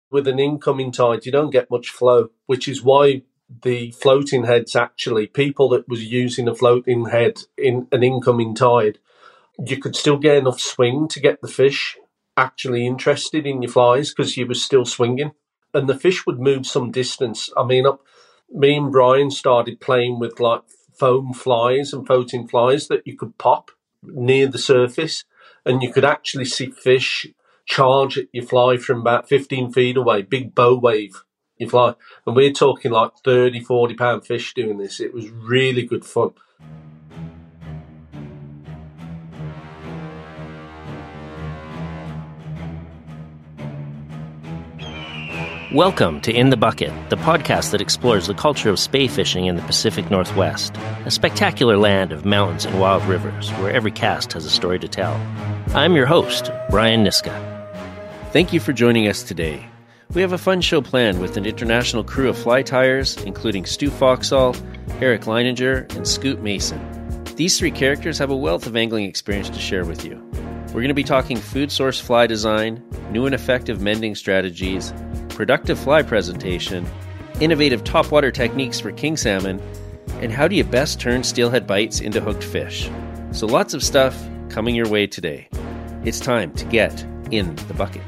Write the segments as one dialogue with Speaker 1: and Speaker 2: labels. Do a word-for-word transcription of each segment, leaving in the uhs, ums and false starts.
Speaker 1: With an incoming tide, you don't get much flow, which is why the floating heads actually, people that was using a floating head in an incoming tide, you could still get enough swing to get the fish actually interested in your flies because you were still swinging. And the fish would move some distance. I mean, up, me and Brian started playing with like foam flies and floating flies that you could pop near the surface, and you could actually see fish charge at your fly from about fifteen feet away, big bow wave your fly. And we're talking like thirty, forty pound fish doing this. It was really good fun.
Speaker 2: Welcome to In the Bucket, the podcast that explores the culture of spey fishing in the Pacific Northwest, a spectacular land of mountains and wild rivers where every cast has a story to tell. I'm your host, Brian Niska. Thank you for joining us today. We have a fun show planned with an international crew of fly tyers, including Stu Foxall, Eric Leininger, and Scoot Mason. These three characters have a wealth of angling experience to share with you. We're going to be talking food source fly design, new and effective mending strategies, productive fly presentation, innovative topwater techniques for king salmon, and how do you best turn steelhead bites into hooked fish. So lots of stuff coming your way today. It's time to get in the bucket.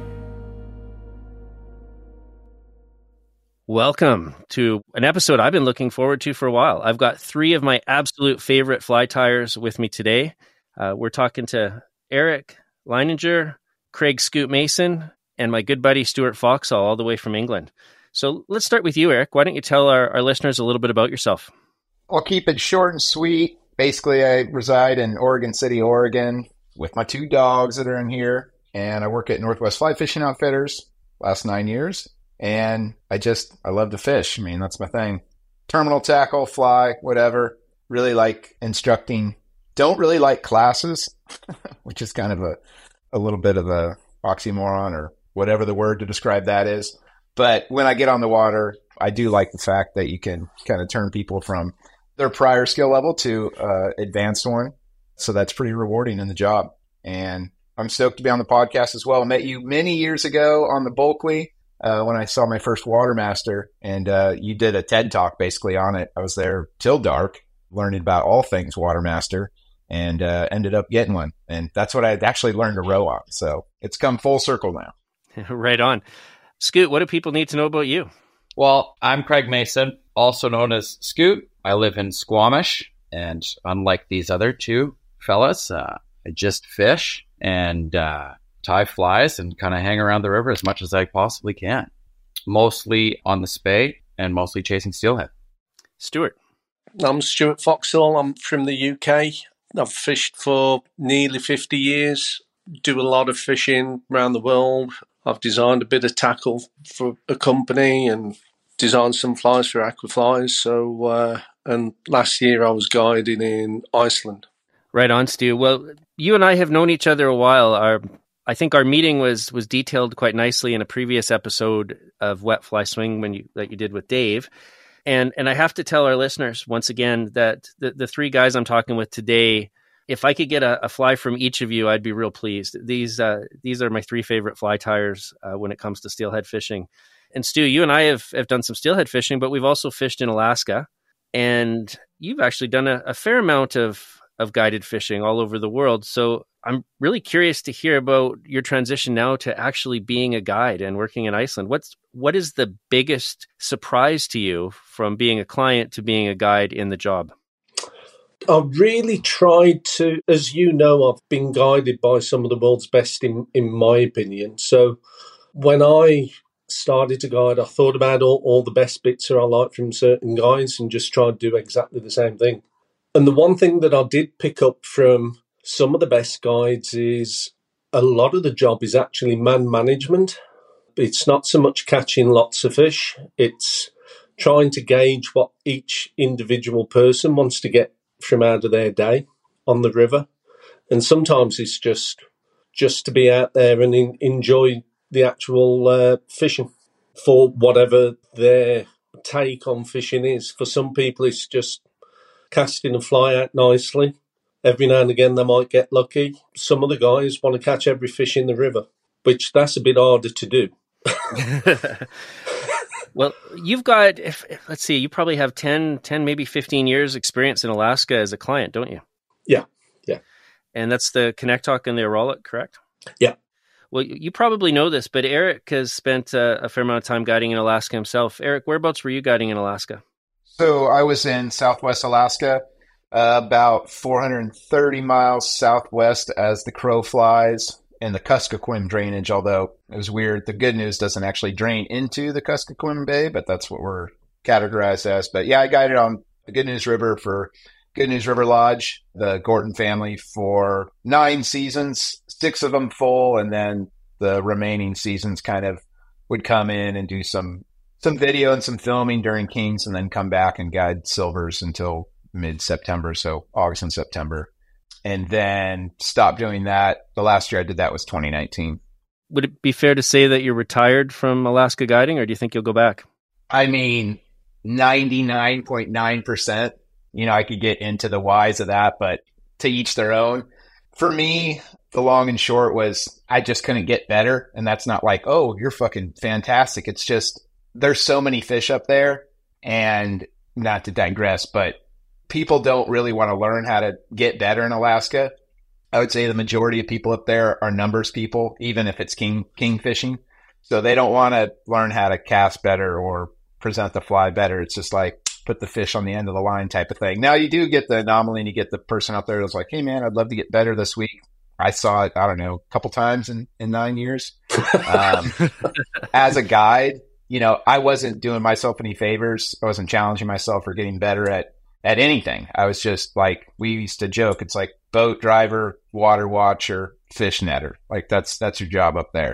Speaker 2: Welcome to an episode I've been looking forward to for a while. I've got three of my absolute favorite fly tyers with me today. Uh, we're talking to Eric Leininger, Craig Scoot Mason, and my good buddy Stuart Foxall, all the way from England. So let's start with you, Eric. Why don't you tell our, our listeners a little bit about yourself?
Speaker 3: I'll keep it short and sweet. Basically, I reside in Oregon City, Oregon, with my two dogs that are in here, and I work at Northwest Fly Fishing Outfitters last nine years, and I just, I love to fish. I mean, that's my thing. Terminal tackle, fly, whatever. Really like instructing. Don't really like classes, which is kind of a, a little bit of a oxymoron or whatever the word to describe that is. But when I get on the water, I do like the fact that you can kind of turn people from their prior skill level to uh, advanced one. So that's pretty rewarding in the job. And I'm stoked to be on the podcast as well. I met you many years ago on the Bulkley uh, when I saw my first Watermaster, and uh, you did a TED Talk basically on it. I was there till dark, learning about all things Watermaster, and uh, ended up getting one. And that's what I actually learned to row on. So it's come full circle now.
Speaker 2: Right on. Scoot, what do people need to know about you?
Speaker 4: Well, I'm Craig Mason, also known as Scoot. I live in Squamish, and unlike these other two fellas, uh, I just fish and uh, tie flies and kind of hang around the river as much as I possibly can. Mostly on the spey and mostly chasing steelhead.
Speaker 2: Stuart.
Speaker 1: I'm Stuart Foxall. I'm from the U K. I've fished for nearly fifty years, do a lot of fishing around the world. I've designed a bit of tackle for a company and designed some flies for Aquaflies. So, uh, and last year I was guiding in Iceland.
Speaker 2: Right on, Stu. Well, you and I have known each other a while. Our, I think our meeting was was detailed quite nicely in a previous episode of Wet Fly Swing when you that you did with Dave. And and I have to tell our listeners once again that the, the three guys I'm talking with today, if I could get a, a fly from each of you, I'd be real pleased. These uh, these are my three favorite fly tyers uh, when it comes to steelhead fishing. And Stu, you and I have, have done some steelhead fishing, but we've also fished in Alaska. And you've actually done a, a fair amount of, of guided fishing all over the world. So I'm really curious to hear about your transition now to actually being a guide and working in Iceland. What's what is the biggest surprise to you from being a client to being a guide in the job?
Speaker 1: I've really tried to, as you know, I've been guided by some of the world's best in, in my opinion. So when I started to guide, I thought about all, all the best bits that I like from certain guides and just tried to do exactly the same thing. And the one thing that I did pick up from some of the best guides is a lot of the job is actually man management. It's not so much catching lots of fish. It's trying to gauge what each individual person wants to get from out of their day on the river. And sometimes it's just just to be out there and in, enjoy the actual uh, fishing for whatever their take on fishing is. For some people, it's just casting a fly out nicely. Every now and again, they might get lucky. Some of the guys want to catch every fish in the river, which that's a bit harder to do.
Speaker 2: Well, you've got, if, if- let's see, you probably have ten, ten, maybe fifteen years experience in Alaska as a client, don't you?
Speaker 1: Yeah, yeah.
Speaker 2: And that's the Kanektok and the Arolic, correct?
Speaker 1: Yeah.
Speaker 2: Well, you you probably know this, but Eric has spent uh, a fair amount of time guiding in Alaska himself. Eric, whereabouts were you guiding in Alaska?
Speaker 3: So I was in Southwest Alaska, uh, about four hundred thirty miles southwest as the crow flies in the Kuskokwim drainage, although it was weird. The good news doesn't actually drain into the Kuskokwim Bay, but that's what we're categorized as. But yeah, I guided on the Good News River for Good News River Lodge, the Gorton family, for nine seasons, six of them full, and then the remaining seasons kind of would come in and do some some video and some filming during Kings, and then come back and guide Silvers until mid-September, so August and September. And then stop doing that. The last year I did that was twenty nineteen.
Speaker 2: Would it be fair to say that you're retired from Alaska guiding, or do you think you'll go back?
Speaker 3: I mean, ninety-nine point nine percent. You know, I could get into the whys of that, but to each their own. For me, the long and short was I just couldn't get better. And that's not like, oh, you're fucking fantastic. It's just there's so many fish up there. And not to digress, but people don't really want to learn how to get better in Alaska. I would say the majority of people up there are numbers people, even if it's king king fishing. So they don't want to learn how to cast better or present the fly better. It's just like put the fish on the end of the line type of thing. Now you do get the anomaly and you get the person out there that's like, hey man, I'd love to get better this week. I saw it, I don't know, a couple times in, in nine years. Um, as a guide, you know, I wasn't doing myself any favors. I wasn't challenging myself or getting better at at anything. I was just like, we used to joke, it's like boat driver, water watcher, fish netter. Like that's, that's your job up there.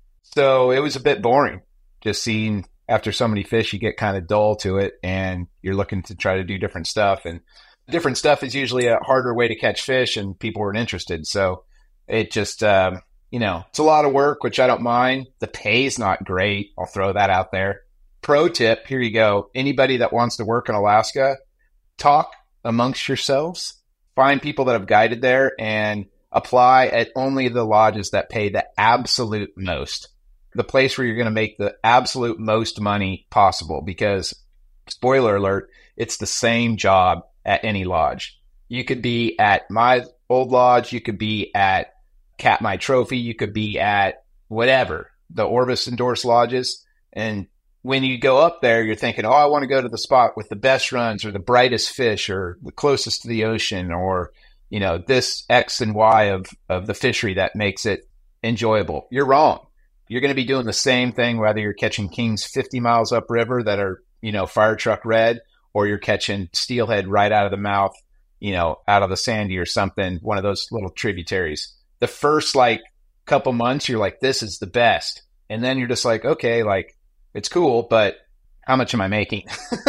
Speaker 3: So it was a bit boring just seeing after so many fish, you get kind of dull to it and you're looking to try to do different stuff, and different stuff is usually a harder way to catch fish and people weren't interested. So it just, um, you know, it's a lot of work, which I don't mind. The pay's not great. I'll throw that out there. Pro tip, here you go. Anybody that wants to work in Alaska, talk amongst yourselves, find people that have guided there and apply at only the lodges that pay the absolute most, the place where you're going to make the absolute most money possible. Because spoiler alert, it's the same job at any lodge. You could be at my old lodge. You could be at Katmai Trophy. You could be at whatever, the Orvis endorsed lodges. And when you go up there, you're thinking, oh, I want to go to the spot with the best runs or the brightest fish or the closest to the ocean, or, you know, this X and Y of, of the fishery that makes it enjoyable. You're wrong. You're going to be doing the same thing, whether you're catching kings fifty miles upriver that are, you know, fire truck red, or you're catching steelhead right out of the mouth, you know, out of the Sandy or something, one of those little tributaries. The first like couple months, you're like, this is the best. And then you're just like, okay, like, it's cool, but how much am I making?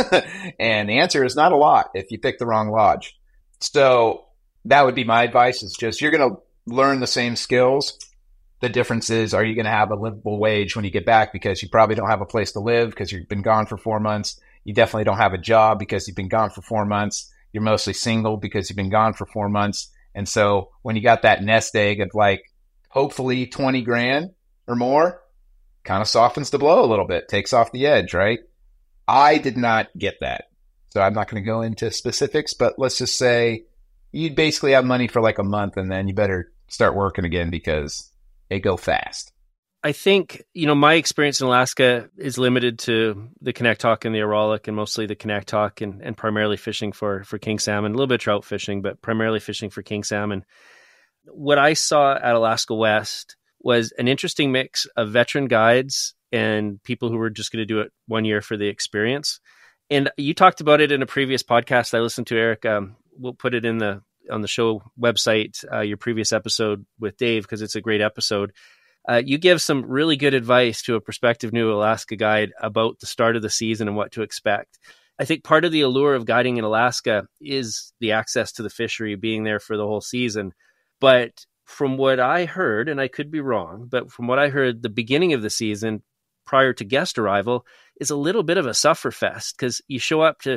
Speaker 3: And the answer is not a lot if you pick the wrong lodge. So that would be my advice, is just, you're going to learn the same skills. The difference is, are you going to have a livable wage when you get back? Because you probably don't have a place to live because you've been gone for four months. You definitely don't have a job because you've been gone for four months. You're mostly single because you've been gone for four months. And so when you got that nest egg of like, hopefully twenty grand or more, kind of softens the blow a little bit, takes off the edge, right? I did not get that. So I'm not going to go into specifics, but let's just say you'd basically have money for like a month and then you better start working again because they go fast.
Speaker 2: I think, you know, my experience in Alaska is limited to the Kanektok and the Arolic, and mostly the Kanektok, and, and primarily fishing for, for king salmon, a little bit of trout fishing, but primarily fishing for king salmon. What I saw at Alaska West was an interesting mix of veteran guides and people who were just going to do it one year for the experience. And you talked about it in a previous podcast I listened to, Eric. Um, we'll put it in the on the show website, uh, your previous episode with Dave, because it's a great episode. Uh, you give some really good advice to a prospective new Alaska guide about the start of the season and what to expect. I think part of the allure of guiding in Alaska is the access to the fishery, being there for the whole season. But from what I heard, and I could be wrong, but from what I heard, the beginning of the season prior to guest arrival is a little bit of a sufferfest, because you show up to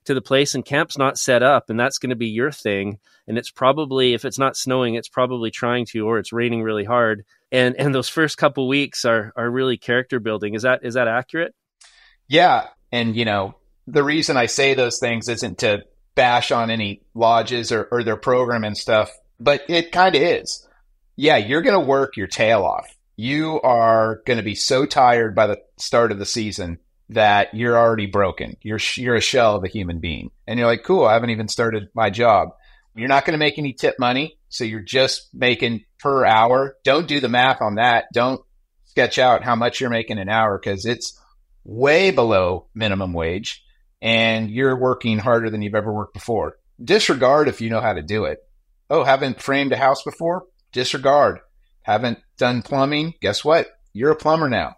Speaker 2: to the place and camp's not set up, and that's going to be your thing. And it's probably, if it's not snowing, it's probably trying to, or it's raining really hard. And and those first couple weeks are are really character building. Is that is that accurate?
Speaker 3: Yeah. And, you know, the reason I say those things isn't to bash on any lodges or, or their program and stuff, but it kind of is. Yeah, you're going to work your tail off. You are going to be so tired by the start of the season that you're already broken. You're you're a shell of a human being. And you're like, cool, I haven't even started my job. You're not going to make any tip money, so you're just making per hour. Don't do the math on that. Don't sketch out how much you're making an hour, because it's way below minimum wage, and you're working harder than you've ever worked before. Disregard if you know how to do it. Oh, haven't framed a house before? Disregard. Haven't done plumbing? Guess what? You're a plumber now.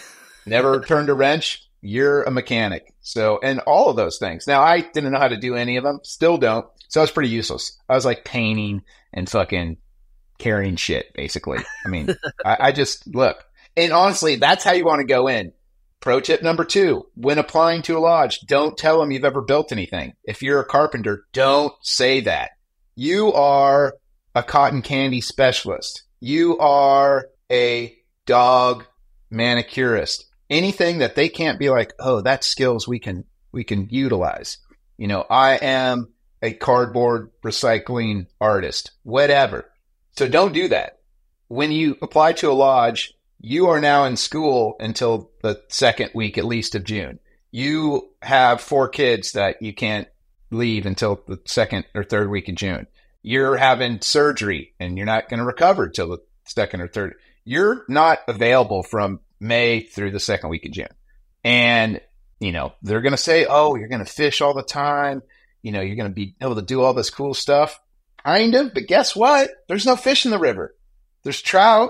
Speaker 3: Never turned a wrench? You're a mechanic. So, and all of those things. Now, I didn't know how to do any of them. Still don't. So I was pretty useless. I was like painting and fucking carrying shit, basically. I mean, I, I just, look. And honestly, that's how you want to go in. Pro tip number two, when applying to a lodge, don't tell them you've ever built anything. If you're a carpenter, don't say that. You are a cotton candy specialist. You are a dog manicurist. Anything that they can't be like, oh, that's skills we can we can utilize. You know, I am a cardboard recycling artist, whatever. So don't do that. When you apply to a lodge, you are now in school until the second week, at least, of June. You have four kids that you can't leave until the second or third week of June. You're having surgery and you're not going to recover till the second or third. You're not available from May through the second week of June. And, you know, they're going to say, oh, you're going to fish all the time. You know, you're going to be able to do all this cool stuff. Kind of. But guess what? There's no fish in the river. There's trout.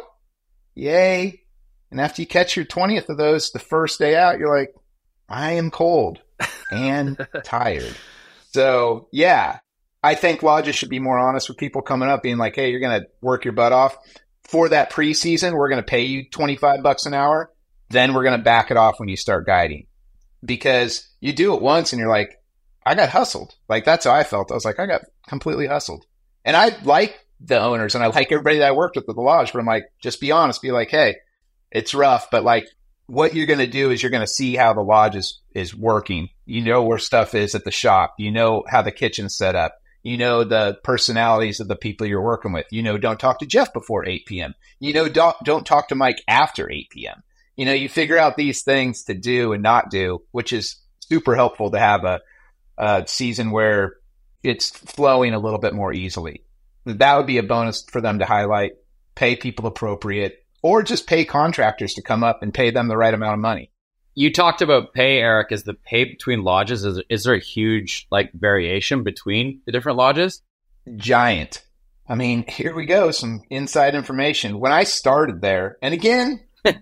Speaker 3: Yay. And after you catch your twentieth of those, the first day out, you're like, I am cold and tired. So, yeah, I think lodges should be more honest with people coming up, being like, hey, you're going to work your butt off. For that preseason, we're going to pay you twenty-five bucks an hour. Then we're going to back it off when you start guiding. Because you do it once and you're like, I got hustled. Like, that's how I felt. I was like, I got completely hustled. And I like the owners and I like everybody that I worked with at the lodge, but I'm like, just be honest. Be like, hey, it's rough, but like what you're going to do is you're going to see how the lodge is, is working. You know where stuff is at the shop. You know how the kitchen's set up. You know the personalities of the people you're working with. You know, don't talk to Jeff before eight p.m. You know, don't, don't talk to Mike after eight p.m. You know, you figure out these things to do and not do, which is super helpful to have a, a season where it's flowing a little bit more easily. That would be a bonus for them to highlight, pay people appropriate, or just pay contractors to come up and pay them the right amount of money.
Speaker 4: You talked about pay, Eric. Is the pay between lodges, is, is there a huge like variation between the different lodges?
Speaker 3: Giant. I mean, here we go. Some inside information. When I started there, and again,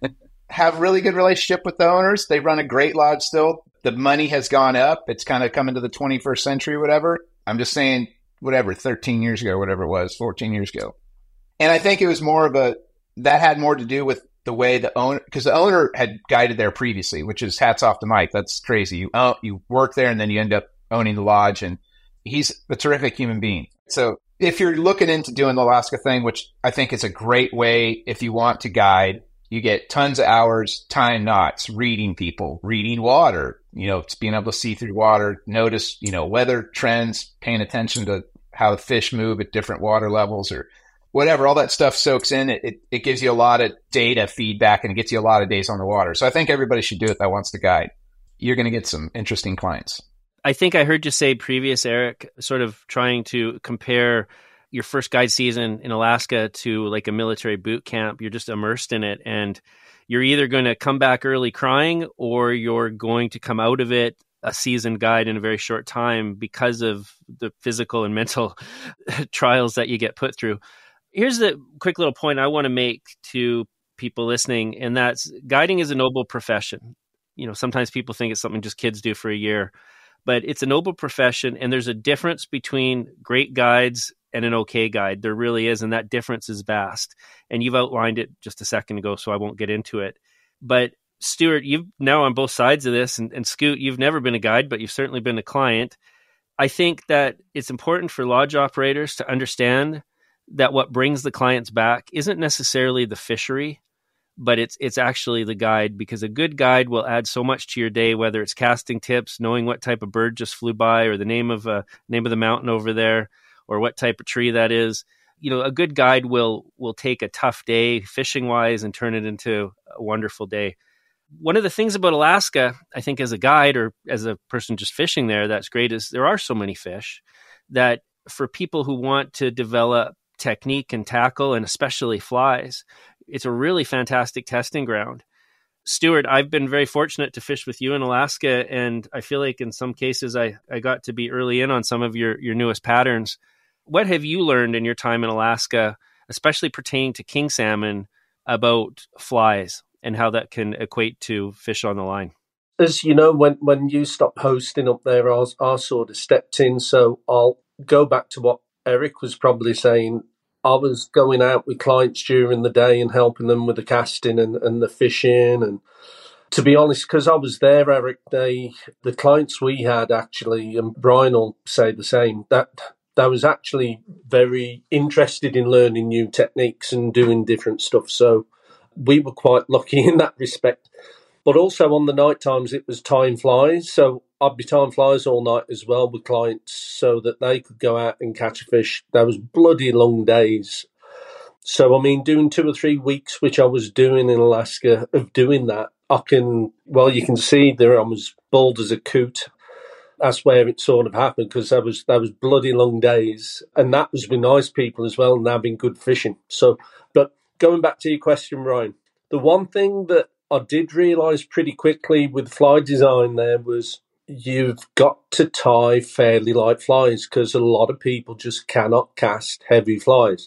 Speaker 3: have really good relationship with the owners. They run a great lodge still. The money has gone up. It's kind of coming to the twenty-first century, whatever. I'm just saying, whatever, thirteen years ago, whatever it was, fourteen years ago. And I think it was more of a, that had more to do with the way the owner, because the owner had guided there previously, which is hats off to Mike. That's crazy. You uh, you work there and then you end up owning the lodge, and he's a terrific human being. So if you're looking into doing the Alaska thing, which I think is a great way if you want to guide, you get tons of hours, tying knots, reading people, reading water, you know, being able to see through water, notice, you know, weather trends, paying attention to how fish move at different water levels or whatever, all that stuff soaks in. It, it it gives you a lot of data feedback and it gets you a lot of days on the water. So I think everybody should do it that wants to guide. You're going to get some interesting clients.
Speaker 2: I think I heard you say previous, Eric, sort of trying to compare your first guide season in Alaska to like a military boot camp. You're just immersed in it, and you're either going to come back early crying or you're going to come out of it a seasoned guide in a very short time because of the physical and mental trials that you get put through. Here's the quick little point I want to make to people listening, and that's guiding is a noble profession. You know, sometimes people think it's something just kids do for a year, but it's a noble profession, and there's a difference between great guides and an okay guide. There really is, and that difference is vast. And you've outlined it just a second ago, so I won't get into it. But Stuart, you've now on both sides of this, and, and Scoot, you've never been a guide, but you've certainly been a client. I think that it's important for lodge operators to understand that what brings the clients back isn't necessarily the fishery, but it's it's actually the guide, because a good guide will add so much to your day, whether it's casting tips, knowing what type of bird just flew by, or the name of uh, name of the mountain over there, or what type of tree that is. You know, a good guide will will take a tough day fishing wise and turn it into a wonderful day. One of the things about Alaska, I think, as a guide or as a person just fishing there, that's great, is there are so many fish that for people who want to develop technique and tackle, and especially flies, it's a really fantastic testing ground. Stuart, I've been very fortunate to fish with you in Alaska, and I feel like in some cases I, I got to be early in on some of your, your newest patterns. What have you learned in your time in Alaska, especially pertaining to king salmon, about flies and how that can equate to fish on the line?
Speaker 1: As you know, when, when you stopped hosting up there, I, was, I sort of stepped in, so I'll go back to what Eric was probably saying. I was going out with clients during the day and helping them with the casting and, and the fishing. And to be honest, because I was there, Eric, they, the clients we had actually, and Brian will say the same, that that was actually very interested in learning new techniques and doing different stuff. So we were quite lucky in that respect. But also on the night times, it was time flies. So I'd be time flies all night as well with clients so that they could go out and catch a fish. There was bloody long days. So, I mean, doing two or three weeks, which I was doing in Alaska, of doing that, I can, well, you can see there I was bald as a coot. That's where it sort of happened, because there was, there was bloody long days. And that was with nice people as well and having good fishing. So, but going back to your question, Ryan, the one thing that I did realise pretty quickly with fly design there was you've got to tie fairly light flies, because a lot of people just cannot cast heavy flies.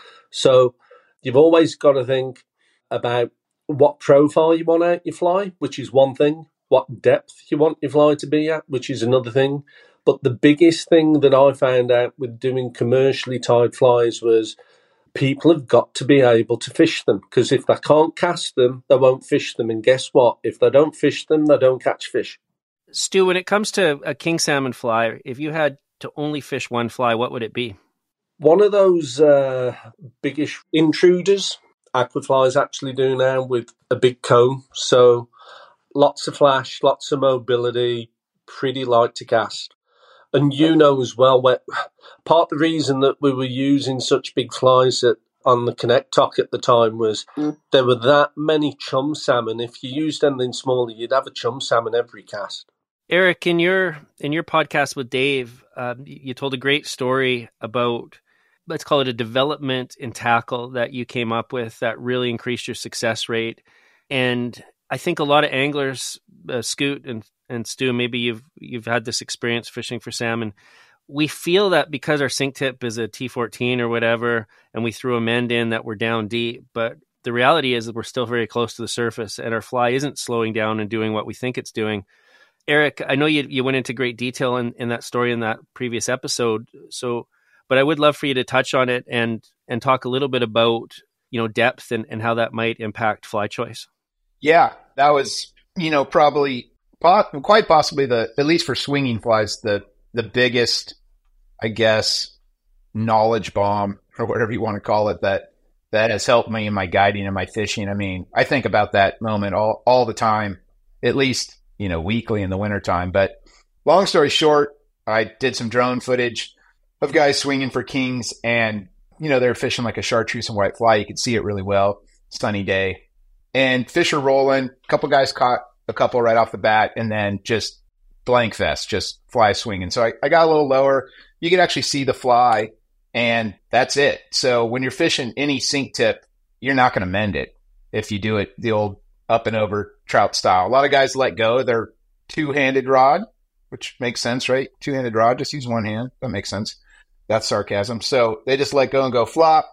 Speaker 1: So you've always got to think about what profile you want out your fly, which is one thing, what depth you want your fly to be at, which is another thing. But the biggest thing that I found out with doing commercially tied flies was people have got to be able to fish them, because if they can't cast them, they won't fish them. And guess what? If they don't fish them, they don't catch fish.
Speaker 2: Stu, when it comes to a king salmon fly, if you had to only fish one fly, what would it be?
Speaker 1: One of those uh, biggish intruders, aquaflies actually do now, with a big cone. So lots of flash, lots of mobility, pretty light to cast. And you know as well, where, part of the reason that we were using such big flies at, on the Connect Talk at the time was mm. there were that many chum salmon. If you used anything smaller, you'd have a chum salmon every cast.
Speaker 2: Eric, in your in your podcast with Dave, um, you told a great story about, let's call it a development in tackle that you came up with that really increased your success rate. And I think a lot of anglers, uh, Scoot and and Stu, maybe you've you've had this experience fishing for salmon. We feel that because our sink tip is a T fourteen or whatever, and we threw a mend in, that we're down deep. But the reality is that we're still very close to the surface, and our fly isn't slowing down and doing what we think it's doing. Eric, I know you you went into great detail in, in that story in that previous episode. So, but I would love for you to touch on it and and talk a little bit about, you know, depth and, and how that might impact fly choice.
Speaker 3: Yeah, that was, you know, probably quite possibly the, at least for swinging flies, the the biggest, I guess, knowledge bomb, or whatever you want to call it, that that has helped me in my guiding and my fishing. I mean, I think about that moment all, all the time, at least, you know, weekly in the wintertime. But long story short, I did some drone footage of guys swinging for kings, and, you know, they're fishing like a chartreuse and white fly. You could see it really well, sunny day. And fish are rolling. A couple guys caught a couple right off the bat, and then just blank fest, just fly swinging. So I, I got a little lower. You could actually see the fly, and that's it. So when you're fishing any sink tip, you're not going to mend it if you do it the old up and over trout style. A lot of guys let go of their two-handed rod, which makes sense, right? Two-handed rod, just use one hand. That makes sense. That's sarcasm. So they just let go and go flop.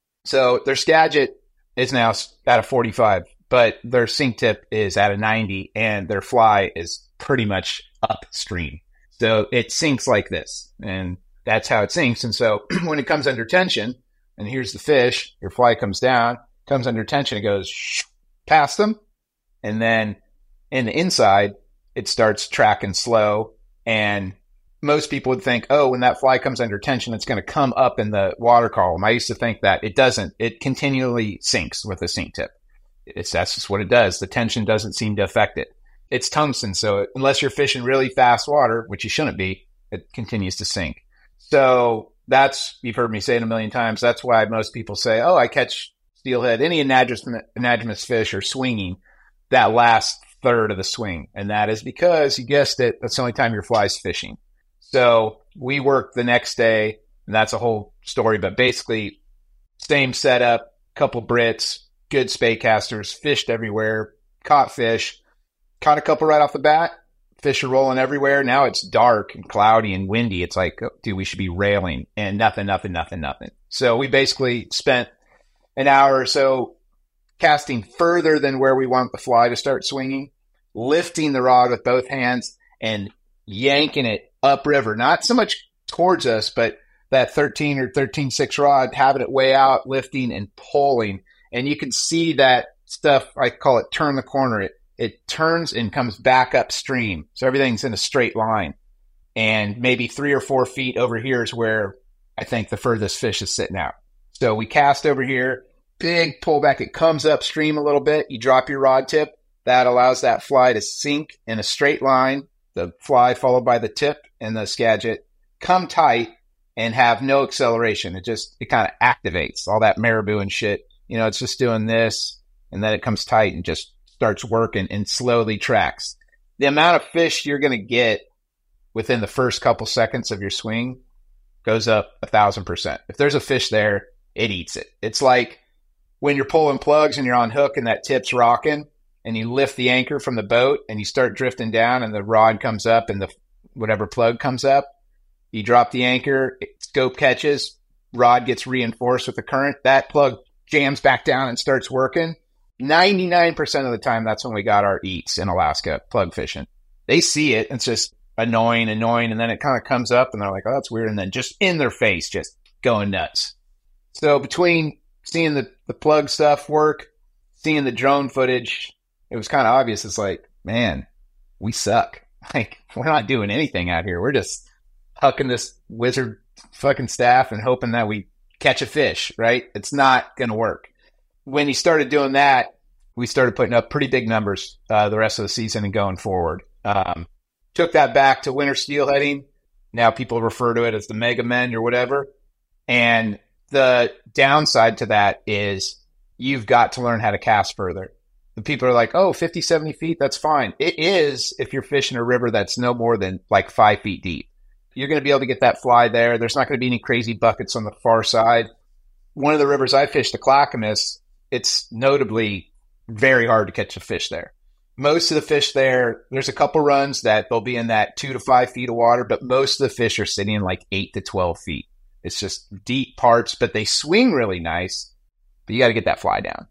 Speaker 3: So their Skagit is now at a forty-five, but their sink tip is at a ninety, and their fly is pretty much upstream. So it sinks like this, and that's how it sinks. And so when it comes under tension, and here's the fish, your fly comes down, comes under tension, it goes past them, and then in the inside, it starts tracking slow, and most people would think, oh, when that fly comes under tension, it's going to come up in the water column. I used to think that. It doesn't. It continually sinks with a sink tip. It's that's just what it does. The tension doesn't seem to affect it. It's tungsten, so unless you're fishing really fast water, which you shouldn't be, it continues to sink. So that's, you've heard me say it a million times, that's why most people say, oh, I catch steelhead, any anadromous, anadromous fish are swinging that last third of the swing. And that is because, you guessed it, that's the only time your fly's fishing. So we work the next day, and that's a whole story, but basically same setup, couple Brits, good spay casters, fished everywhere, caught fish, caught a couple right off the bat. Fish are rolling everywhere. Now it's dark and cloudy and windy. It's like, oh, dude, we should be railing, and nothing, nothing, nothing, nothing. So we basically spent an hour or so casting further than where we want the fly to start swinging, lifting the rod with both hands and yanking it upriver, not so much towards us, but that thirteen or thirteen six rod, having it way out, lifting and pulling. And you can see that stuff, I call it turn the corner. It It turns and comes back upstream. So everything's in a straight line. And maybe three or four feet over here is where I think the furthest fish is sitting out. So we cast over here, big pullback. It comes upstream a little bit. You drop your rod tip. That allows that fly to sink in a straight line. The fly followed by the tip and the Skagit come tight and have no acceleration. It just, it kind of activates all that marabou and shit. You know, it's just doing this, and then it comes tight and just starts working and slowly tracks. The amount of fish you're going to get within the first couple seconds of your swing goes up a thousand percent. If there's a fish there, it eats it. It's like when you're pulling plugs and you're on hook and that tip's rocking and you lift the anchor from the boat and you start drifting down and the rod comes up and the whatever plug comes up. You drop the anchor, scope catches, rod gets reinforced with the current. That plug jams back down and starts working. ninety-nine percent of the time, that's when we got our eats in Alaska, plug fishing. They see it. It's just annoying, annoying. And then it kind of comes up and they're like, oh, that's weird. And then just in their face, just going nuts. So between seeing the, the plug stuff work, seeing the drone footage, it was kind of obvious. It's like, man, we suck. Like, we're not doing anything out here. We're just hucking this wizard fucking staff and hoping that we catch a fish, right? It's not going to work. When he started doing that, we started putting up pretty big numbers uh, the rest of the season and going forward. Um, took that back to winter steelheading. Now people refer to it as the Mega Men or whatever. And the downside to that is you've got to learn how to cast further. The people are like, oh, fifty, seventy feet, that's fine. It is if you're fishing a river that's no more than like five feet deep. You're going to be able to get that fly there. There's not going to be any crazy buckets on the far side. One of the rivers I fished, the Clackamas, it's notably very hard to catch a fish there. Most of the fish there, there's a couple runs that they'll be in that two to five feet of water, but most of the fish are sitting in like eight to twelve feet. It's just deep parts, but they swing really nice, but you got to get that fly down.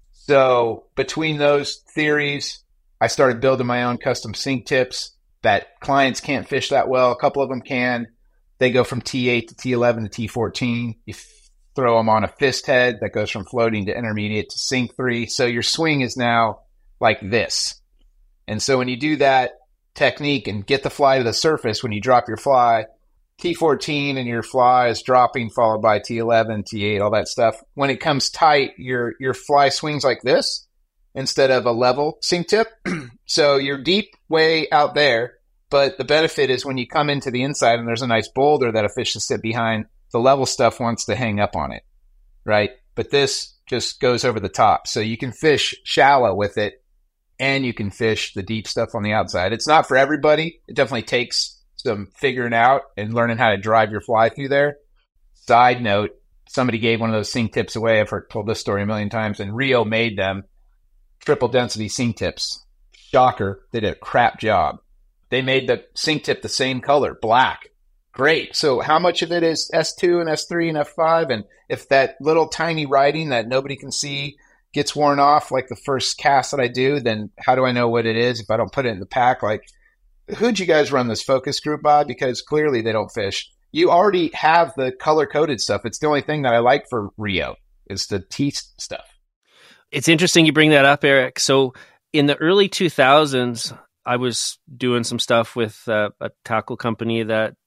Speaker 3: So between those theories, I started building my own custom sink tips that clients can't fish that well. A couple of them can. They go from T eight to T eleven to T fourteen. You throw them on a fist head that goes from floating to intermediate to sink three. So your swing is now like this. And so when you do that technique and get the fly to the surface, when you drop your fly, T fourteen and your fly is dropping, followed by T eleven, T eight, all that stuff. When it comes tight, your your fly swings like this instead of a level sink tip. So you're deep way out there, but the benefit is when you come into the inside and there's a nice boulder that a fish should sit behind, the level stuff wants to hang up on it, right? But this just goes over the top. So you can fish shallow with it and you can fish the deep stuff on the outside. It's not for everybody. It definitely takes some figuring out and learning how to drive your fly through there. Side note, somebody gave one of those sink tips away. I've heard, told this story a million times, and Rio made them triple density sink tips. Shocker, they did a crap job. They made the sink tip the same color, black. Great. So how much of it is S two and S three and F five? And if that little tiny writing that nobody can see gets worn off like the first cast that I do, then how do I know what it is if I don't put it in the pack? Like, who'd you guys run this focus group by? Because clearly they don't fish. You already have the color-coded stuff. It's the only thing that I like for Rio is the teeth stuff.
Speaker 2: It's interesting you bring that up, Eric. So in the early two thousands, I was doing some stuff with uh, a tackle company that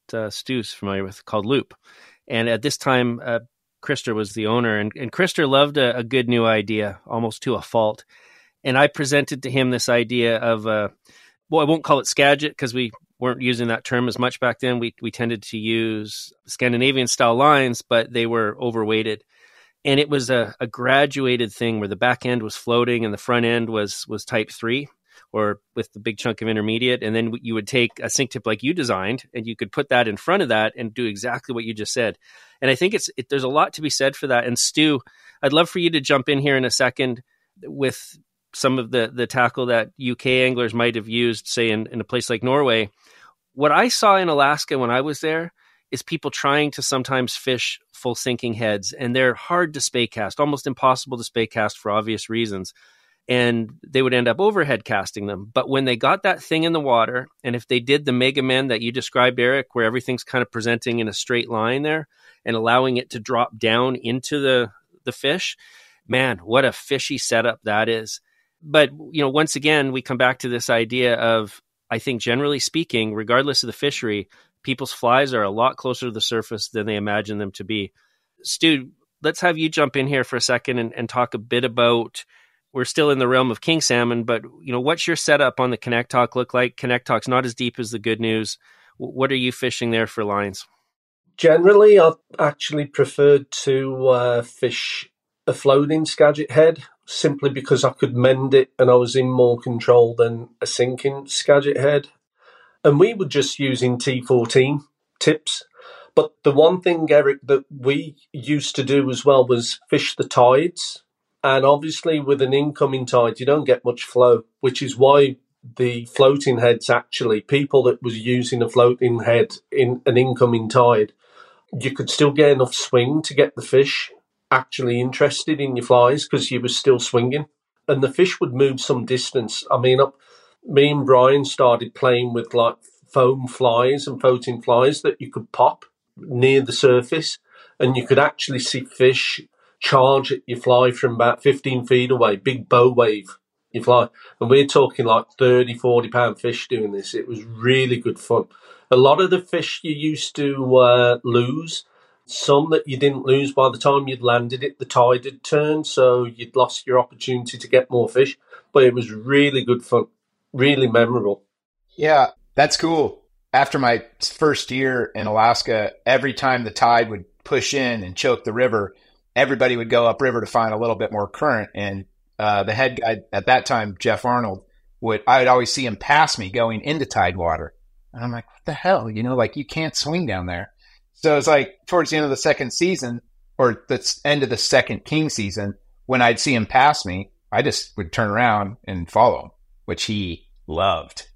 Speaker 2: uh, Stu's familiar with called Loop. And at this time, uh, Krister was the owner, and, and Krister loved a, a good new idea, almost to a fault. And I presented to him this idea of, uh, well, I won't call it Skagit because we weren't using that term as much back then. We we tended to use Scandinavian style lines, but they were overweighted. And it was a, a graduated thing where the back end was floating and the front end was was type three, or with the big chunk of intermediate. And then you would take a sink tip like you designed, and you could put that in front of that and do exactly what you just said. And I think it's it, there's a lot to be said for that. And Stu, I'd love for you to jump in here in a second with some of the, the tackle that U K anglers might have used, say, in, in a place like Norway. What I saw in Alaska when I was there is people trying to sometimes fish full sinking heads, and they're hard to spay cast, almost impossible to spay cast for obvious reasons. And they would end up overhead casting them. But when they got that thing in the water, and if they did the mega men that you described, Eric, where everything's kind of presenting in a straight line there and allowing it to drop down into the, the fish, man, what a fishy setup that is. But, you know, once again, we come back to this idea of, I think generally speaking, regardless of the fishery, people's flies are a lot closer to the surface than they imagine them to be. Stu, let's have you jump in here for a second and, and talk a bit about, we're still in the realm of king salmon, but, you know, what's your setup on the Connectoc look like? Connectoc's not as deep as the Good News. What are you fishing there for lines?
Speaker 1: Generally, I've actually preferred to uh, fish a floating Skagit head, simply because I could mend it and I was in more control than a sinking Skagit head. And we were just using T fourteen tips. But the one thing, Eric, that we used to do as well was fish the tides. And obviously with an incoming tide, you don't get much flow, which is why the floating heads actually, people that was using a floating head in an incoming tide, you could still get enough swing to get the fish actually interested in your flies because you were still swinging, and the fish would move some distance. I mean, up, me and Brian started playing with like foam flies and floating flies that you could pop near the surface, and you could actually see fish charge at your fly from about fifteen feet away, big bow wave your fly. And we're talking like thirty, forty pound fish doing this. It was really good fun. A lot of the fish you used to uh, lose, some that you didn't lose by the time you'd landed it, the tide had turned, so you'd lost your opportunity to get more fish. But it was really good fun, really memorable.
Speaker 3: Yeah, that's cool. After my first year in Alaska, every time the tide would push in and choke the river, everybody would go upriver to find a little bit more current. And uh, the head guy at that time, Jeff Arnold, would I would always see him pass me going into tide water. And I'm like, what the hell? You know, like you can't swing down there. So it's like towards the end of the second season, or the end of the second king season, when I'd see him pass me, I just would turn around and follow him, which he loved.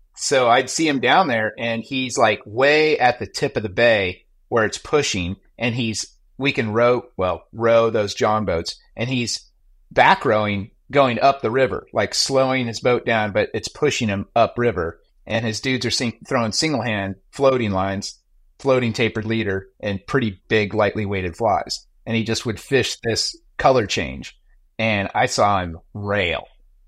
Speaker 3: So I'd see him down there, and he's like way at the tip of the bay where it's pushing, and he's we can row well row those John boats, and he's back rowing going up the river, like slowing his boat down, but it's pushing him upriver, and his dudes are sing- throwing single hand floating lines, floating tapered leader, and pretty big, lightly weighted flies. And he just would fish this color change. And I saw him rail.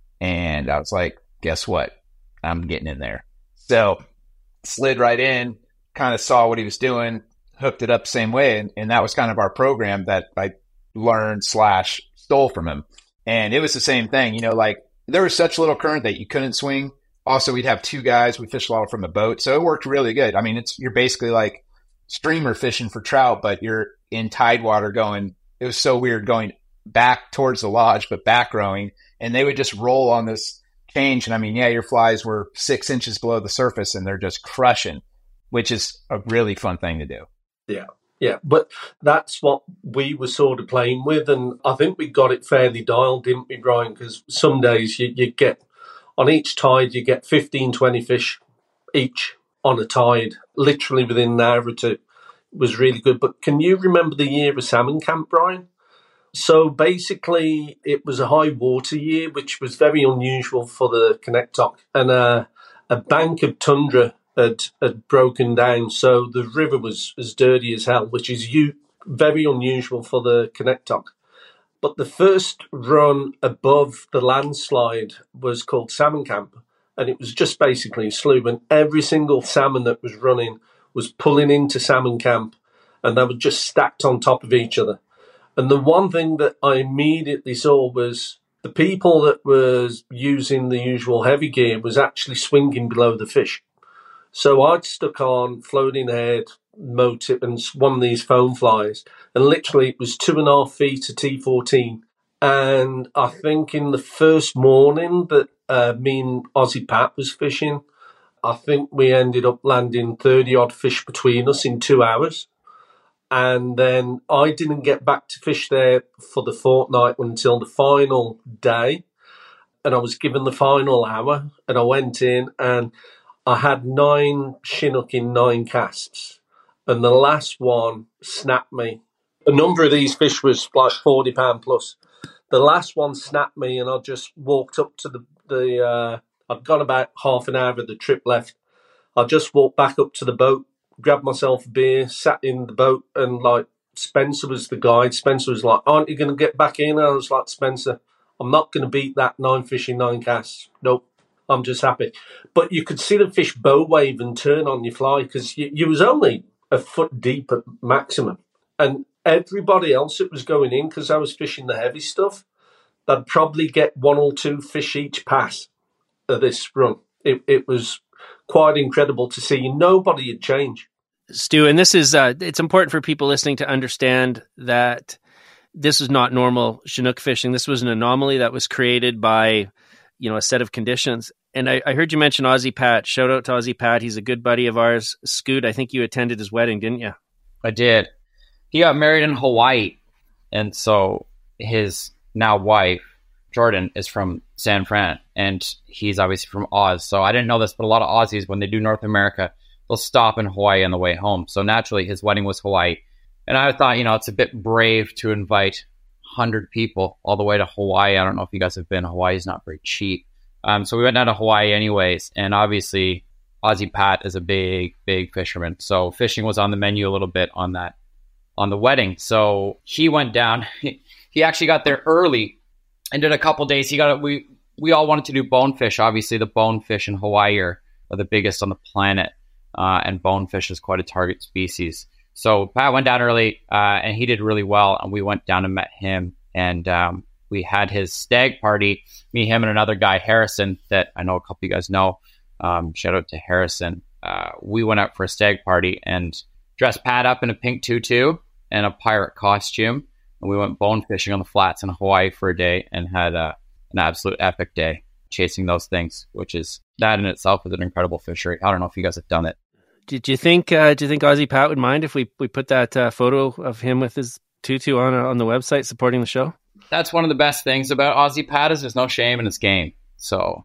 Speaker 3: And I was like, guess what? I'm getting in there. So slid right in, kind of saw what he was doing, hooked it up the same way. And, and that was kind of our program that I learned slash stole from him. And it was the same thing. You know, like there was such little current that you couldn't swing. Also, we'd have two guys. We fished a lot from the boat. So it worked really good. I mean, it's you're basically like streamer fishing for trout, but you're in tide water going. It was so weird going back towards the lodge, but back rowing. And they would just roll on this change. And I mean, yeah, your flies were six inches below the surface and they're just crushing, which is a really fun thing to do.
Speaker 1: Yeah. Yeah, but that's what we were sort of playing with. And I think we got it fairly dialed, didn't we, Brian? Because some days you, you get... on each tide, you get fifteen, twenty fish each on a tide, literally within an hour or two. It was really good. But can you remember the year of salmon camp, Brian? So basically, it was a high water year, which was very unusual for the Connectoc. And uh, a bank of tundra had, had broken down. So the river was as dirty as hell, which is u- very unusual for the Connectoc. But the first run above the landslide was called Salmon Camp, and it was just basically a slough, and every single salmon that was running was pulling into salmon camp, and they were just stacked on top of each other. And the one thing that I immediately saw was the people that was using the usual heavy gear was actually swinging below the fish. So I'd stuck on floating head, motive, and one of these foam flies, and literally it was two and a half feet of T fourteen. And I think in the first morning that uh, me and Aussie Pat was fishing, I think we ended up landing thirty odd fish between us in two hours. And then I didn't get back to fish there for the fortnight until the final day. And I was given the final hour, and I went in and I had nine Chinook in nine casts. And the last one snapped me. A number of these fish was like forty pounds plus. The last one snapped me, and I just walked up to the, the uh, I'd got about half an hour of the trip left. I just walked back up to the boat, grabbed myself a beer, sat in the boat, and like Spencer was the guide. Spencer was like, aren't you going to get back in? And I was like, Spencer, I'm not going to beat that nine fish in nine casts. Nope, I'm just happy. But you could see the fish bow wave and turn on your fly because you, you was only a foot deep at maximum. And everybody else that was going in, because I was fishing the heavy stuff, they'd probably get one or two fish each pass of this run. It, it was quite incredible to see. Nobody had changed.
Speaker 2: Stu, and this is, uh, it's important for people listening to understand that this is not normal Chinook fishing. This was an anomaly that was created by, you know, a set of conditions. And I, I heard you mention Aussie Pat. Shout out to Aussie Pat. He's a good buddy of ours. Scoot, I think you attended his wedding, didn't you?
Speaker 4: I did. He got married in Hawaii. And so his now wife, Jordan, is from San Fran, and he's obviously from Oz. So I didn't know this, but a lot of Aussies, when they do North America, they'll stop in Hawaii on the way home. So naturally, his wedding was Hawaii. And I thought, you know, it's a bit brave to invite one hundred people all the way to Hawaii. I don't know if you guys have been. Hawaii is not very cheap. Um, so we went down to Hawaii anyways. And obviously, Aussie Pat is a big, big fisherman. So fishing was on the menu a little bit on that, on the wedding. So he went down. He actually got there early and did a couple days. He got we we all wanted to do bonefish. Obviously, the bonefish in Hawaii are, are the biggest on the planet, uh, and bonefish is quite a target species. So Pat went down early, uh, and he did really well. And we went down and met him, and um, we had his stag party. Me, him, and another guy, Harrison, that I know a couple of you guys know. Um, shout out to Harrison. Uh, we went out for a stag party and dressed Pat up in a pink tutu and a pirate costume. And we went bone fishing on the flats in Hawaii for a day and had uh, an absolute epic day chasing those things, which is, that in itself is an incredible fishery. I don't know if you guys have done it.
Speaker 2: Did you think? Uh, do you think Aussie Pat would mind if we, we put that uh, photo of him with his tutu on uh, on the website supporting the show?
Speaker 4: That's one of the best things about Aussie Pat is there's no shame in his game. So